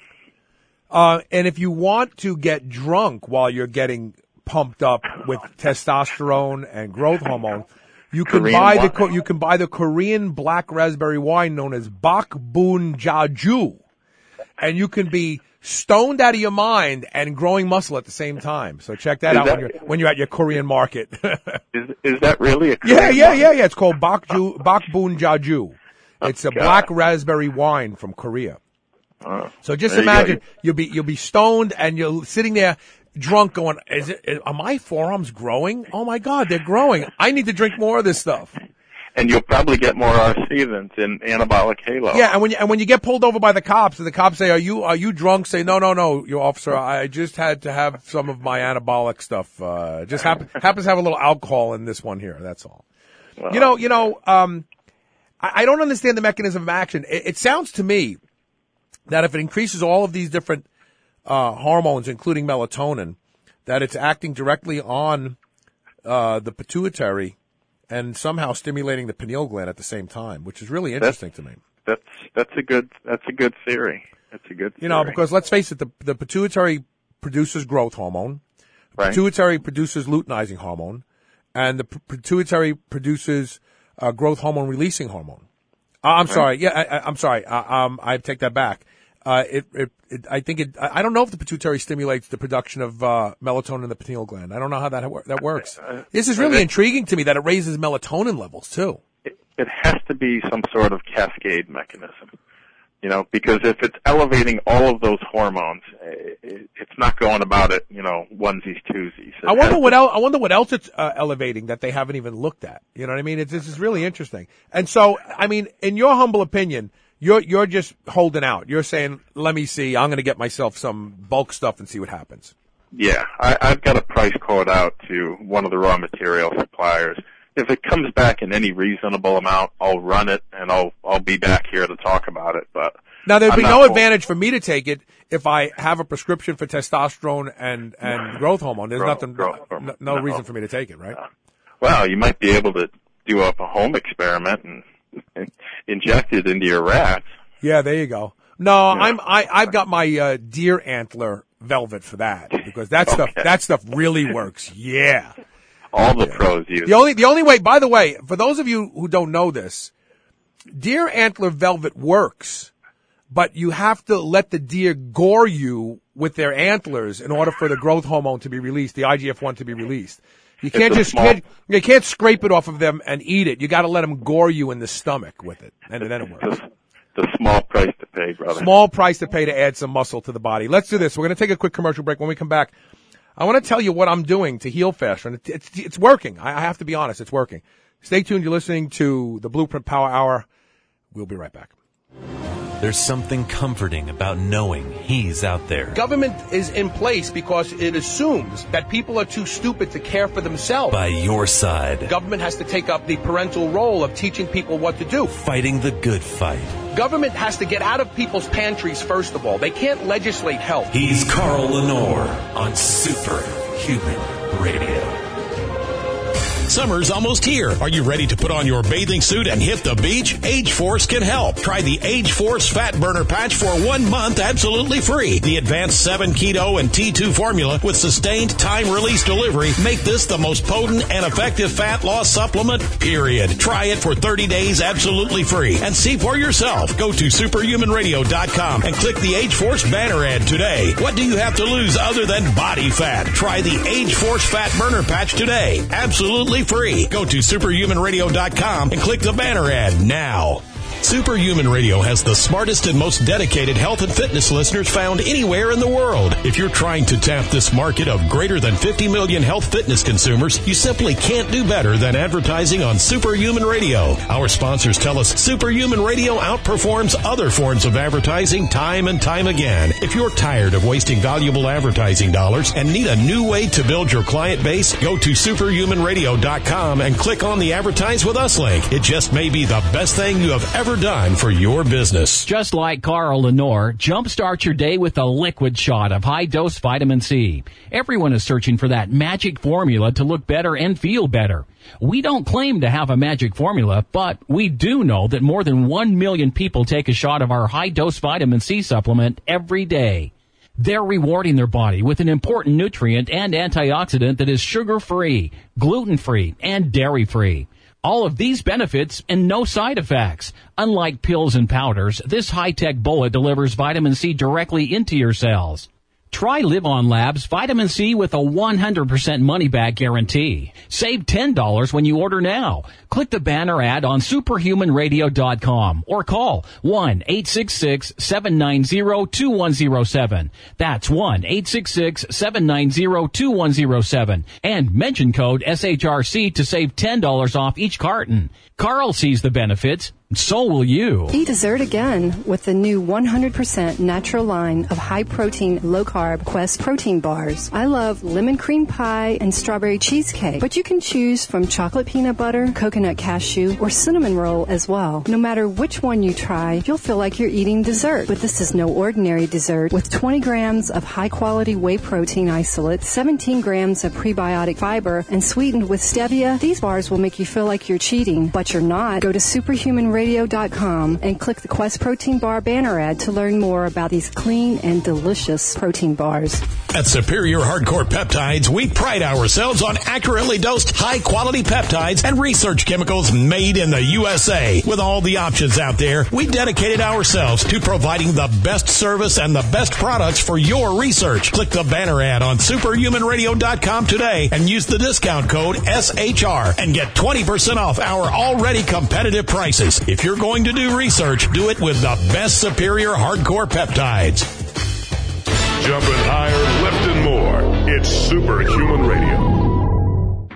[SPEAKER 2] Uh, and if you want to get drunk while you're getting pumped up with testosterone and growth hormone, you can
[SPEAKER 3] Korean
[SPEAKER 2] buy
[SPEAKER 3] wine.
[SPEAKER 2] the you can buy the Korean black raspberry wine known as Bakbun Jaju, and you can be stoned out of your mind and growing muscle at the same time. So check that
[SPEAKER 3] Is
[SPEAKER 2] out
[SPEAKER 3] that,
[SPEAKER 2] when you're when you're at your Korean market.
[SPEAKER 3] is is that really a Korean
[SPEAKER 2] yeah yeah
[SPEAKER 3] wine?
[SPEAKER 2] yeah yeah? It's called Bakju Bakbun Jaju. It's a
[SPEAKER 3] God.
[SPEAKER 2] black raspberry wine from Korea.
[SPEAKER 3] Oh,
[SPEAKER 2] So just
[SPEAKER 3] there you
[SPEAKER 2] imagine
[SPEAKER 3] go.
[SPEAKER 2] you'll be you'll be stoned and you're sitting there drunk, going, "Is it? Are my forearms growing? Oh my God, they're growing! I need to drink more of this stuff."
[SPEAKER 3] And you'll probably get more R C than in anabolic halo.
[SPEAKER 2] Yeah, and when you and when you get pulled over by the cops, and the cops say, "Are you are you drunk?" Say, "No, no, no, your officer. I just had to have some of my anabolic stuff. Uh, just happen, happens to have a little alcohol in this one here. That's all."
[SPEAKER 3] Well,
[SPEAKER 2] you know, you know. Um, I, I don't understand the mechanism of action. It, it sounds to me that if it increases all of these different uh, hormones, including melatonin, that it's acting directly on uh, the pituitary and somehow stimulating the pineal gland at the same time, which is really interesting
[SPEAKER 3] that's,
[SPEAKER 2] to me.
[SPEAKER 3] That's that's a good that's a good theory. That's a good theory.
[SPEAKER 2] You know, because let's face it, the, the pituitary produces growth hormone, the
[SPEAKER 3] right.
[SPEAKER 2] pituitary produces luteinizing hormone, and the p- pituitary produces uh, growth hormone releasing hormone. Uh, I'm
[SPEAKER 3] right.
[SPEAKER 2] sorry. Yeah, I, I, I'm sorry. Uh, um, I take that back. Uh, it, it, it, I think it, I don't know if the pituitary stimulates the production of, uh, melatonin in the pineal gland. I don't know how that, that works. This is really intriguing to me that it raises melatonin levels too.
[SPEAKER 3] It, it has to be some sort of cascade mechanism, you know, because if it's elevating all of those hormones, it, it, it's not going about it, you know, onesies, twosies. It
[SPEAKER 2] I wonder
[SPEAKER 3] has
[SPEAKER 2] what
[SPEAKER 3] to-
[SPEAKER 2] else, I wonder what else it's, uh, elevating that they haven't even looked at. You know what I mean? It's, this is really interesting. And so, I mean, in your humble opinion, You're you're just holding out. You're saying, let me see. I'm going to get myself some bulk stuff and see what happens.
[SPEAKER 3] Yeah, I, I've got a price quote out to one of the raw material suppliers. If it comes back in any reasonable amount, I'll run it, and I'll I'll be back here to talk about it. But
[SPEAKER 2] now there'd be
[SPEAKER 3] I'm
[SPEAKER 2] no
[SPEAKER 3] not
[SPEAKER 2] advantage for me to take it if I have a prescription for testosterone and and growth hormone. There's
[SPEAKER 3] Growth-
[SPEAKER 2] nothing,
[SPEAKER 3] growth
[SPEAKER 2] no,
[SPEAKER 3] hormone.
[SPEAKER 2] no
[SPEAKER 3] No.
[SPEAKER 2] reason for me to take it, right?
[SPEAKER 3] Well, you might be able to do up a home experiment and, and inject it into your rats.
[SPEAKER 2] Yeah, there you go. No, I'm I I've got my uh, deer antler velvet for that because that stuff
[SPEAKER 3] Okay.
[SPEAKER 2] that stuff really works. Yeah.
[SPEAKER 3] All the pros use
[SPEAKER 2] The only the only way, by the way, for those of you who don't know this, deer antler velvet works, but you have to let the deer gore you with their antlers in order for the growth hormone to be released, the I G F one to be released. You can't
[SPEAKER 3] It's a
[SPEAKER 2] just
[SPEAKER 3] small-
[SPEAKER 2] can't, you can't scrape it off of them and eat it. You got to let them gore you in the stomach with it, and then it works.
[SPEAKER 3] the small price to pay, brother.
[SPEAKER 2] Small price to pay to add some muscle to the body. Let's do this. We're going to take a quick commercial break. When we come back, I want to tell you what I'm doing to heal faster. And it's, it's, it's working. I, I have to be honest. It's working. Stay tuned. You're listening to the Blueprint Power Hour. We'll be right back.
[SPEAKER 9] There's something comforting about knowing he's out there.
[SPEAKER 2] Government is in place because it assumes that people are too stupid to care for themselves.
[SPEAKER 9] By your side.
[SPEAKER 2] Government has to take up the parental role of teaching people what to do.
[SPEAKER 9] Fighting the good fight.
[SPEAKER 2] Government has to get out of people's pantries, first of all. They can't legislate health.
[SPEAKER 9] He's Carl Lenore on Superhuman Radio.
[SPEAKER 6] Summer's almost here. Are you ready to put on your bathing suit and hit the beach? Age Force can help. Try the Age Force Fat Burner Patch for one month absolutely free. The advanced seven Keto and T two formula with sustained time-release delivery make this the most potent and effective fat loss supplement, period. Try it for thirty days absolutely free and see for yourself. Go to superhuman radio dot com and click the Age Force banner ad today. What do you have to lose other than body fat? Try the Age Force Fat Burner Patch today. Absolutely free. Go to superhuman radio dot com and click the banner ad now. Superhuman Radio has the smartest and most dedicated health and fitness listeners found anywhere in the world. If you're trying to tap this market of greater than fifty million health fitness consumers, you simply can't do better than advertising on Superhuman Radio. Our sponsors tell us Superhuman Radio outperforms other forms of advertising time and time again. If you're tired of wasting valuable advertising dollars and need a new way to build your client base, go to superhuman radio dot com and click on the Advertise With Us link. It just may be the best thing you have ever done for your business.
[SPEAKER 7] Just like Carl Lenore, jumpstart your day with a liquid shot of high-dose vitamin C. Everyone is searching for that magic formula to look better and feel better. We don't claim to have a magic formula, but we do know that more than one million people take a shot of our high-dose vitamin C supplement every day. They're rewarding their body with an important nutrient and antioxidant that is sugar-free, gluten-free, and dairy-free. All of these benefits and no side effects. Unlike pills and powders, this high-tech bullet delivers vitamin C directly into your cells. Try Live On Labs Vitamin C with a one hundred percent money-back guarantee. Save ten dollars when you order now. Click the banner ad on superhuman radio dot com or call one eight six six, seven nine zero, two one zero seven. That's one eight six six, seven nine zero, two one zero seven. And mention code S H R C to save ten dollars off each carton. Carl sees the benefits. So will you.
[SPEAKER 8] Eat dessert again with the new one hundred percent natural line of high-protein, low-carb Quest protein bars. I love lemon cream pie and strawberry cheesecake, but you can choose from chocolate peanut butter, coconut cashew, or cinnamon roll as well. No matter which one you try, you'll feel like you're eating dessert. But this is no ordinary dessert. With twenty grams of high-quality whey protein isolate, seventeen grams of prebiotic fiber, and sweetened with stevia, these bars will make you feel like you're cheating, but you're not. Go to superhuman radio dot com and click the Quest Protein Bar banner ad to learn more about these clean and delicious protein bars.
[SPEAKER 6] At Superior Hardcore Peptides, we pride ourselves on accurately dosed, high-quality peptides and research chemicals made in the U S A. With all the options out there, we dedicated ourselves to providing the best service and the best products for your research. Click the banner ad on superhuman radio dot com today and use the discount code S H R and get twenty percent off our already competitive prices. If you're going to do research, do it with the best Superior Hardcore Peptides.
[SPEAKER 1] Jumping higher, left and more. It's Superhuman Radio.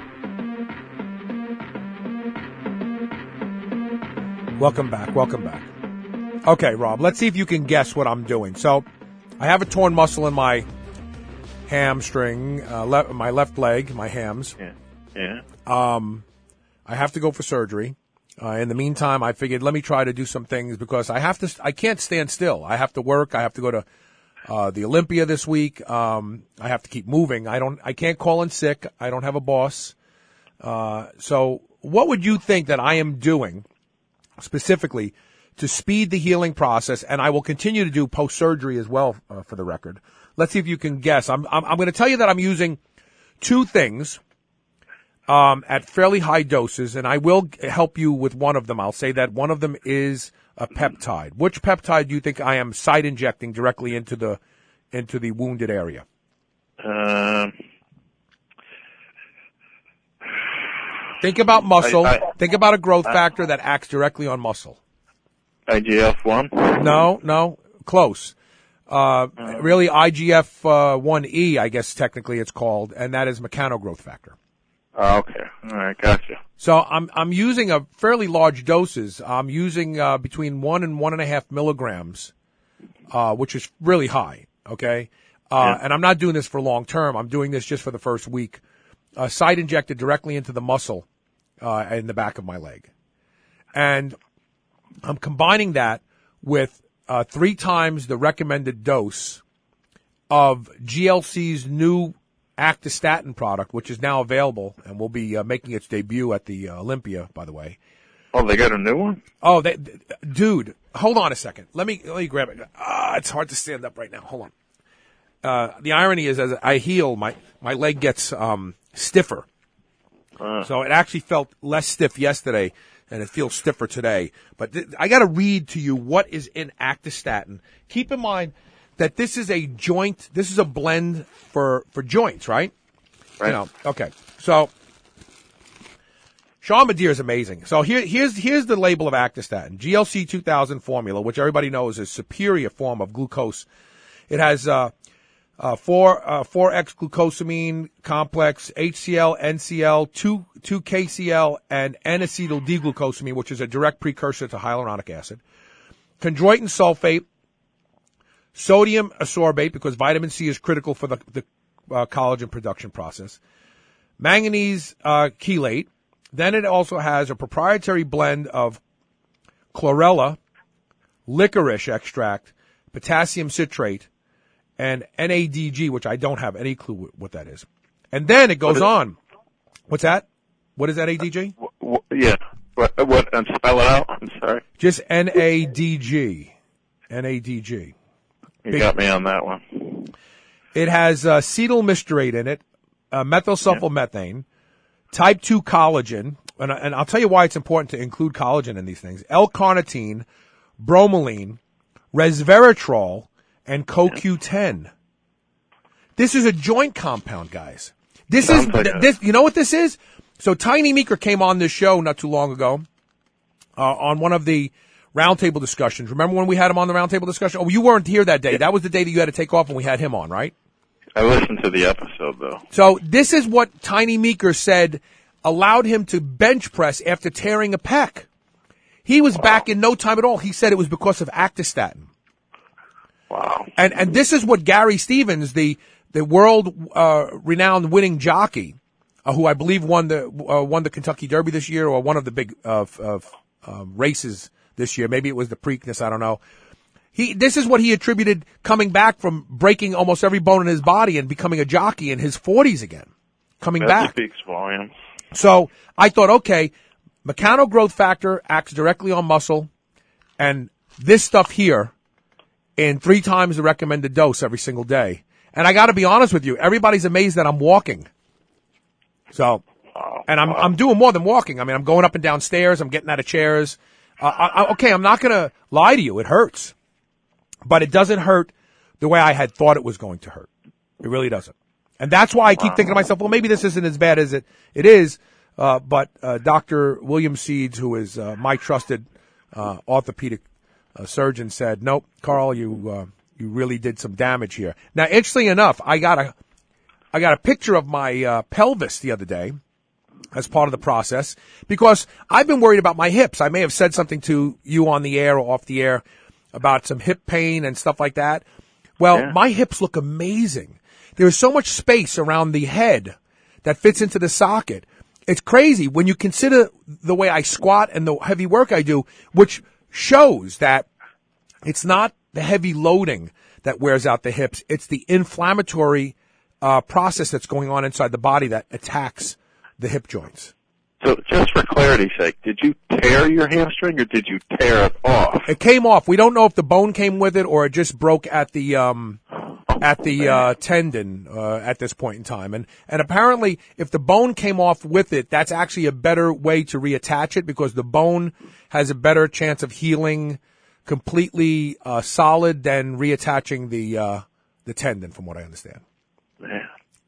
[SPEAKER 2] Welcome back. Welcome back. Okay, Rob, let's see if you can guess what I'm doing. So, I have a torn muscle in my hamstring, uh, le- my left leg, my hams.
[SPEAKER 3] Yeah. Yeah.
[SPEAKER 2] Um, I have to go for surgery. Uh, in the meantime, I figured let me try to do some things because I have to. I can't stand still. I have to work. I have to go to uh, the Olympia this week. Um, I have to keep moving. I don't. I can't call in sick. I don't have a boss. Uh, so, what would you think that I am doing specifically to speed the healing process? And I will continue to do post surgery as well. Uh, for the record, let's see if you can guess. I'm. I'm, I'm going to tell you that I'm using two things. Um, at fairly high doses, and I will help you with one of them. I'll say that one of them is a peptide. Which peptide do you think I am site injecting directly into the into the wounded area?
[SPEAKER 3] Um,
[SPEAKER 2] think about muscle.
[SPEAKER 3] I, I,
[SPEAKER 2] think about a growth
[SPEAKER 3] I,
[SPEAKER 2] factor that acts directly on muscle.
[SPEAKER 3] I G F one?
[SPEAKER 2] No, no, close. Uh, really, I G F one E, I guess technically it's called, and that is mechanogrowth factor.
[SPEAKER 3] Oh, okay. All right, gotcha.
[SPEAKER 2] So I'm I'm using a fairly large doses. I'm using uh, between one and one and a half milligrams, uh, which is really high. Okay, uh, yeah. And I'm not doing this for long term. I'm doing this just for the first week. Uh, site injected directly into the muscle uh, in the back of my leg, and I'm combining that with uh, three times the recommended dose of G L C's new Actistatin product, which is now available and will be uh, making its debut at the uh, Olympia, by the way.
[SPEAKER 3] Oh, they got a new one?
[SPEAKER 2] Oh, they, th- dude, hold on a second. Let me let me grab it. Ah, it's hard to stand up right now. Hold on. Uh, the irony is, as I heal, my my leg gets um, stiffer. Uh. So it actually felt less stiff yesterday, and it feels stiffer today. But th- I got to read to you what is in Actistatin. Keep in mind that this is a joint, this is a blend for, for joints, right?
[SPEAKER 3] Right.
[SPEAKER 2] You know, okay. So, Sean Madeir is amazing. So here, here's, here's the label of Actistatin. G L C two thousand formula, which everybody knows is a superior form of glucose. It has, uh, uh, four, uh, four X glucosamine complex, H C L, N C L, two, two K C L, and N-acetyl D-glucosamine, which is a direct precursor to hyaluronic acid. Chondroitin sulfate, sodium ascorbate, because vitamin C is critical for the, the uh, collagen production process. Manganese uh, chelate. Then it also has a proprietary blend of chlorella, licorice extract, potassium citrate, and N A D G, which I don't have any clue what that is. And then it goes what on. What's that? What is N A D G?
[SPEAKER 3] Uh, w- yeah. What? What? And spell it out. I'm sorry.
[SPEAKER 2] Just N A D G. N A D G.
[SPEAKER 3] You Big, got me on that one.
[SPEAKER 2] It has uh, acetylmistrate in it, uh, methylsulfomethane, yeah. type two collagen, and, and I'll tell you why it's important to include collagen in these things, L-carnitine, bromelain, resveratrol, and C O Q ten. Yeah. This is a joint compound, guys. This Sounds is, like this. You know what this is? So Tiny Meeker came on this show not too long ago uh, on one of the roundtable discussions. Remember when we had him on the roundtable discussion? Oh, you weren't here that day. That was the day that you had to take off when we had him on, right?
[SPEAKER 3] I listened to the episode, though.
[SPEAKER 2] So this is what Tiny Meeker said allowed him to bench press after tearing a pec. He was wow. back in no time at all. He said it was because of Actistatin.
[SPEAKER 3] Wow.
[SPEAKER 2] And and this is what Gary Stevens, the the world uh, renowned winning jockey, uh, who I believe won the uh, won the Kentucky Derby this year, or one of the big uh, uh, uh, races this year. Maybe it was the Preakness, I don't know. He, this is what he attributed coming back from breaking almost every bone in his body and becoming a jockey in his forties again. Coming
[SPEAKER 3] that
[SPEAKER 2] back.
[SPEAKER 3] Speaks volumes.
[SPEAKER 2] So I thought, okay, mechanogrowth factor acts directly on muscle, and this stuff here in three times the recommended dose every single day. And I got to be honest with you, everybody's amazed that I'm walking. So, and I'm I'm doing more than walking. I mean, I'm going up and down stairs. I'm getting out of chairs. Uh, I, okay, I'm not going to lie to you. It hurts. But it doesn't hurt the way I had thought it was going to hurt. It really doesn't. And that's why I keep thinking to myself, well, maybe this isn't as bad as it, it is. Uh, but uh, Doctor William Seeds, who is uh, my trusted uh, orthopedic uh, surgeon, said, nope, Carl, you uh, you really did some damage here. Now, interestingly enough, I got a I got a picture of my uh, pelvis the other day as part of the process, because I've been worried about my hips. I may have said something to you on the air or off the air about some hip pain and stuff like that. Well,
[SPEAKER 3] Yeah.
[SPEAKER 2] my hips look amazing. There's so much space around the head that fits into the socket. It's crazy when you consider the way I squat and the heavy work I do, which shows that it's not the heavy loading that wears out the hips. It's the inflammatory uh, process that's going on inside the body that attacks the hip joints.
[SPEAKER 3] So just for clarity's sake, did you tear your hamstring or did you tear it off?
[SPEAKER 2] It came off. We don't know if the bone came with it or it just broke at the um at the uh tendon uh at this point in time. And and apparently if the bone came off with it, that's actually a better way to reattach it because the bone has a better chance of healing completely uh solid than reattaching the uh the tendon, from what I understand.
[SPEAKER 3] Man,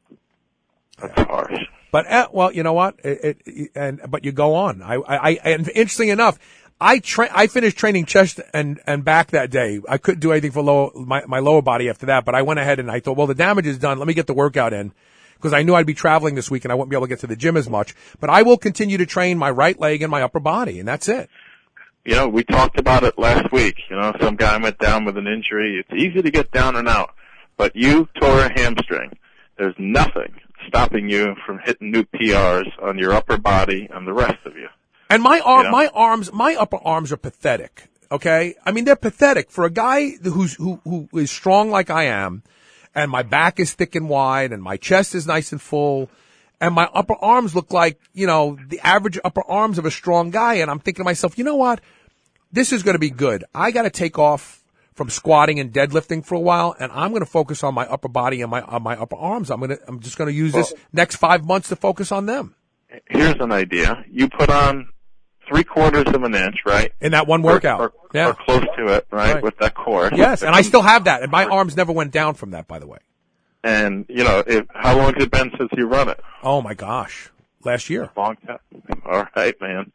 [SPEAKER 3] that's harsh.
[SPEAKER 2] But uh, well, you know what? It, it, and but you go on. I, I, I and interestingly enough, I tra- I finished training chest and and back that day. I couldn't do anything for lower my my lower body after that. But I went ahead and I thought, well, the damage is done. Let me get the workout in because I knew I'd be traveling this week and I wouldn't be able to get to the gym as much. But I will continue to train my right leg and my upper body, and that's it.
[SPEAKER 3] You know, we talked about it last week. You know, some guy went down with an injury. It's easy to get down and out, but you tore a hamstring. There's nothing stopping you from hitting new P Rs on your upper body and the rest of you.
[SPEAKER 2] And my arm,
[SPEAKER 3] You know?
[SPEAKER 2] my arms, my upper arms are pathetic. Okay, I mean they're pathetic for a guy who's who who is strong like I am, and my back is thick and wide, and my chest is nice and full, and my upper arms look like you know the average upper arms of a strong guy. And I'm thinking to myself, you know what, this is going to be good. I got to take off from squatting and deadlifting for a while, and I'm going to focus on my upper body and my on my upper arms. I'm going to I'm just going to use
[SPEAKER 3] Well,
[SPEAKER 2] this next five months to focus on them.
[SPEAKER 3] Here's an idea. You put on three quarters of an inch, right?
[SPEAKER 2] In that one workout.
[SPEAKER 3] Or, or,
[SPEAKER 2] Yeah.
[SPEAKER 3] or close to it, right,
[SPEAKER 2] Right.
[SPEAKER 3] with that core.
[SPEAKER 2] Yes, and I still have that, and my arms never went down from that, by the way.
[SPEAKER 3] And, you know, if, how long has it been since you run it?
[SPEAKER 2] Oh, my gosh. Last year.
[SPEAKER 3] Long time. All right, man.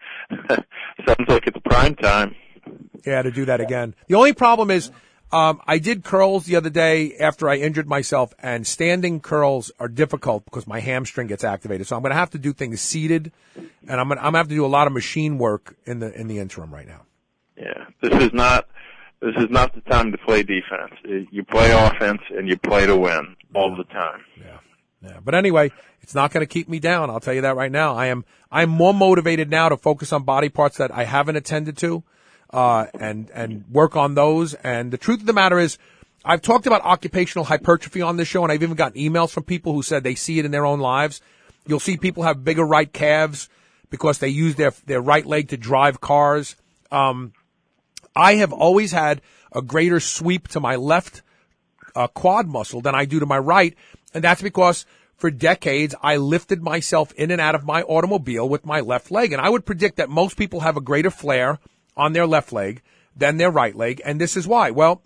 [SPEAKER 3] Sounds like it's prime time.
[SPEAKER 2] Yeah, to do that again. The only problem is um, I did curls the other day after I injured myself, and standing curls are difficult because my hamstring gets activated. So I'm going to have to do things seated, and I'm going to, I'm going to have to do a lot of machine work in the in the interim right now.
[SPEAKER 3] Yeah, this is not this is not the time to play defense. You play offense and you play to win all the time.
[SPEAKER 2] Yeah, yeah. But anyway, it's not going to keep me down. I'll tell you that right now. I am I'm more motivated now to focus on body parts that I haven't attended to, uh, and and work on those. And the truth of the matter is, I've talked about occupational hypertrophy on this show, and I've even gotten emails from people who said they see it in their own lives. You'll see people have bigger right calves because they use their their right leg to drive cars. Um, I have always had a greater sweep to my left uh, quad muscle than I do to my right, and that's because for decades I lifted myself in and out of my automobile with my left leg, and I would predict that most people have a greater flare on their left leg than their right leg, and this is why. Well,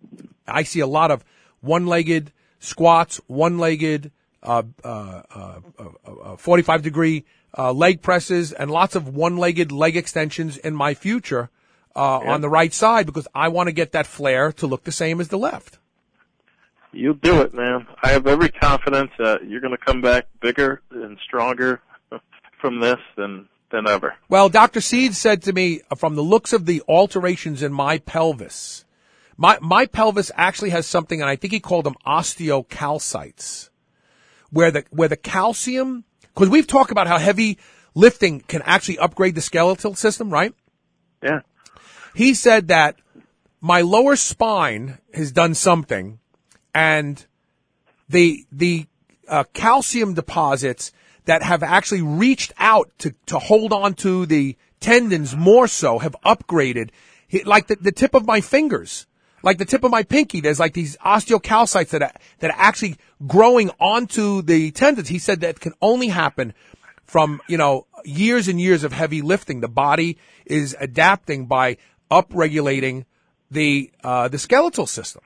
[SPEAKER 2] I see a lot of one-legged squats, one-legged uh, uh, uh, uh, forty-five degree uh, leg presses, and lots of one-legged leg extensions in my future uh,
[SPEAKER 3] Yeah.
[SPEAKER 2] on the right side because I want to get that flare to look the same as the left.
[SPEAKER 3] You'll do it, man. I have every confidence that you're going to come back bigger and stronger from this than than ever.
[SPEAKER 2] Well, Doctor Seed said to me, from the looks of the alterations in my pelvis, my my pelvis actually has something, and I think he called them osteocalcites, where the where the calcium, because we've talked about how heavy lifting can actually upgrade the skeletal system, right?
[SPEAKER 3] Yeah.
[SPEAKER 2] He said that my lower spine has done something, and the the uh, calcium deposits that have actually reached out to, to hold on to the tendons more so have upgraded. He- Like the, the tip of my fingers, like the tip of my pinky, there's like these osteocalcites that are, that are actually growing onto the tendons. He said that can only happen from, you know, years and years of heavy lifting. The body is adapting by upregulating the, uh, the skeletal system.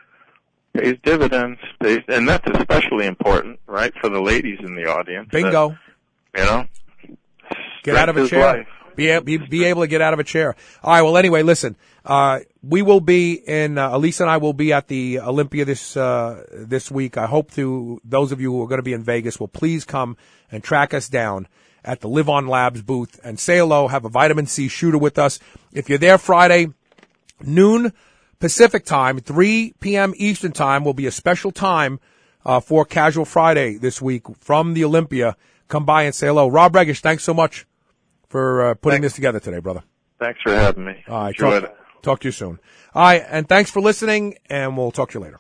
[SPEAKER 3] Pays dividends, pays, and that's especially important, right, for the ladies in the audience.
[SPEAKER 2] Bingo.
[SPEAKER 3] That, you know,
[SPEAKER 2] Get out of a
[SPEAKER 3] strength is
[SPEAKER 2] chair.
[SPEAKER 3] life.
[SPEAKER 2] Be, a- be be able to get out of a chair. All right. Well, anyway, listen. Uh, we will be in. Uh, Elisa and I will be at the Olympia this uh, this week. I hope to those of you who are going to be in Vegas will please come and track us down at the Live On Labs booth and say hello. Have a vitamin C shooter with us. If you're there Friday noon Pacific time, three p.m. Eastern time will be a special time uh, for Casual Friday this week from the Olympia. Come by and say hello. Rob Regish, thanks so much for uh, putting
[SPEAKER 3] thanks.
[SPEAKER 2] this together today, brother.
[SPEAKER 3] Thanks for having me.
[SPEAKER 2] All right,
[SPEAKER 3] Enjoyed
[SPEAKER 2] talk,
[SPEAKER 3] it.
[SPEAKER 2] talk to you soon. All right, and thanks for listening, and we'll talk to you later.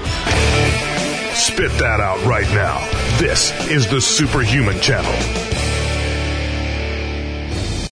[SPEAKER 1] Spit that out right now. This is the Superhuman Channel.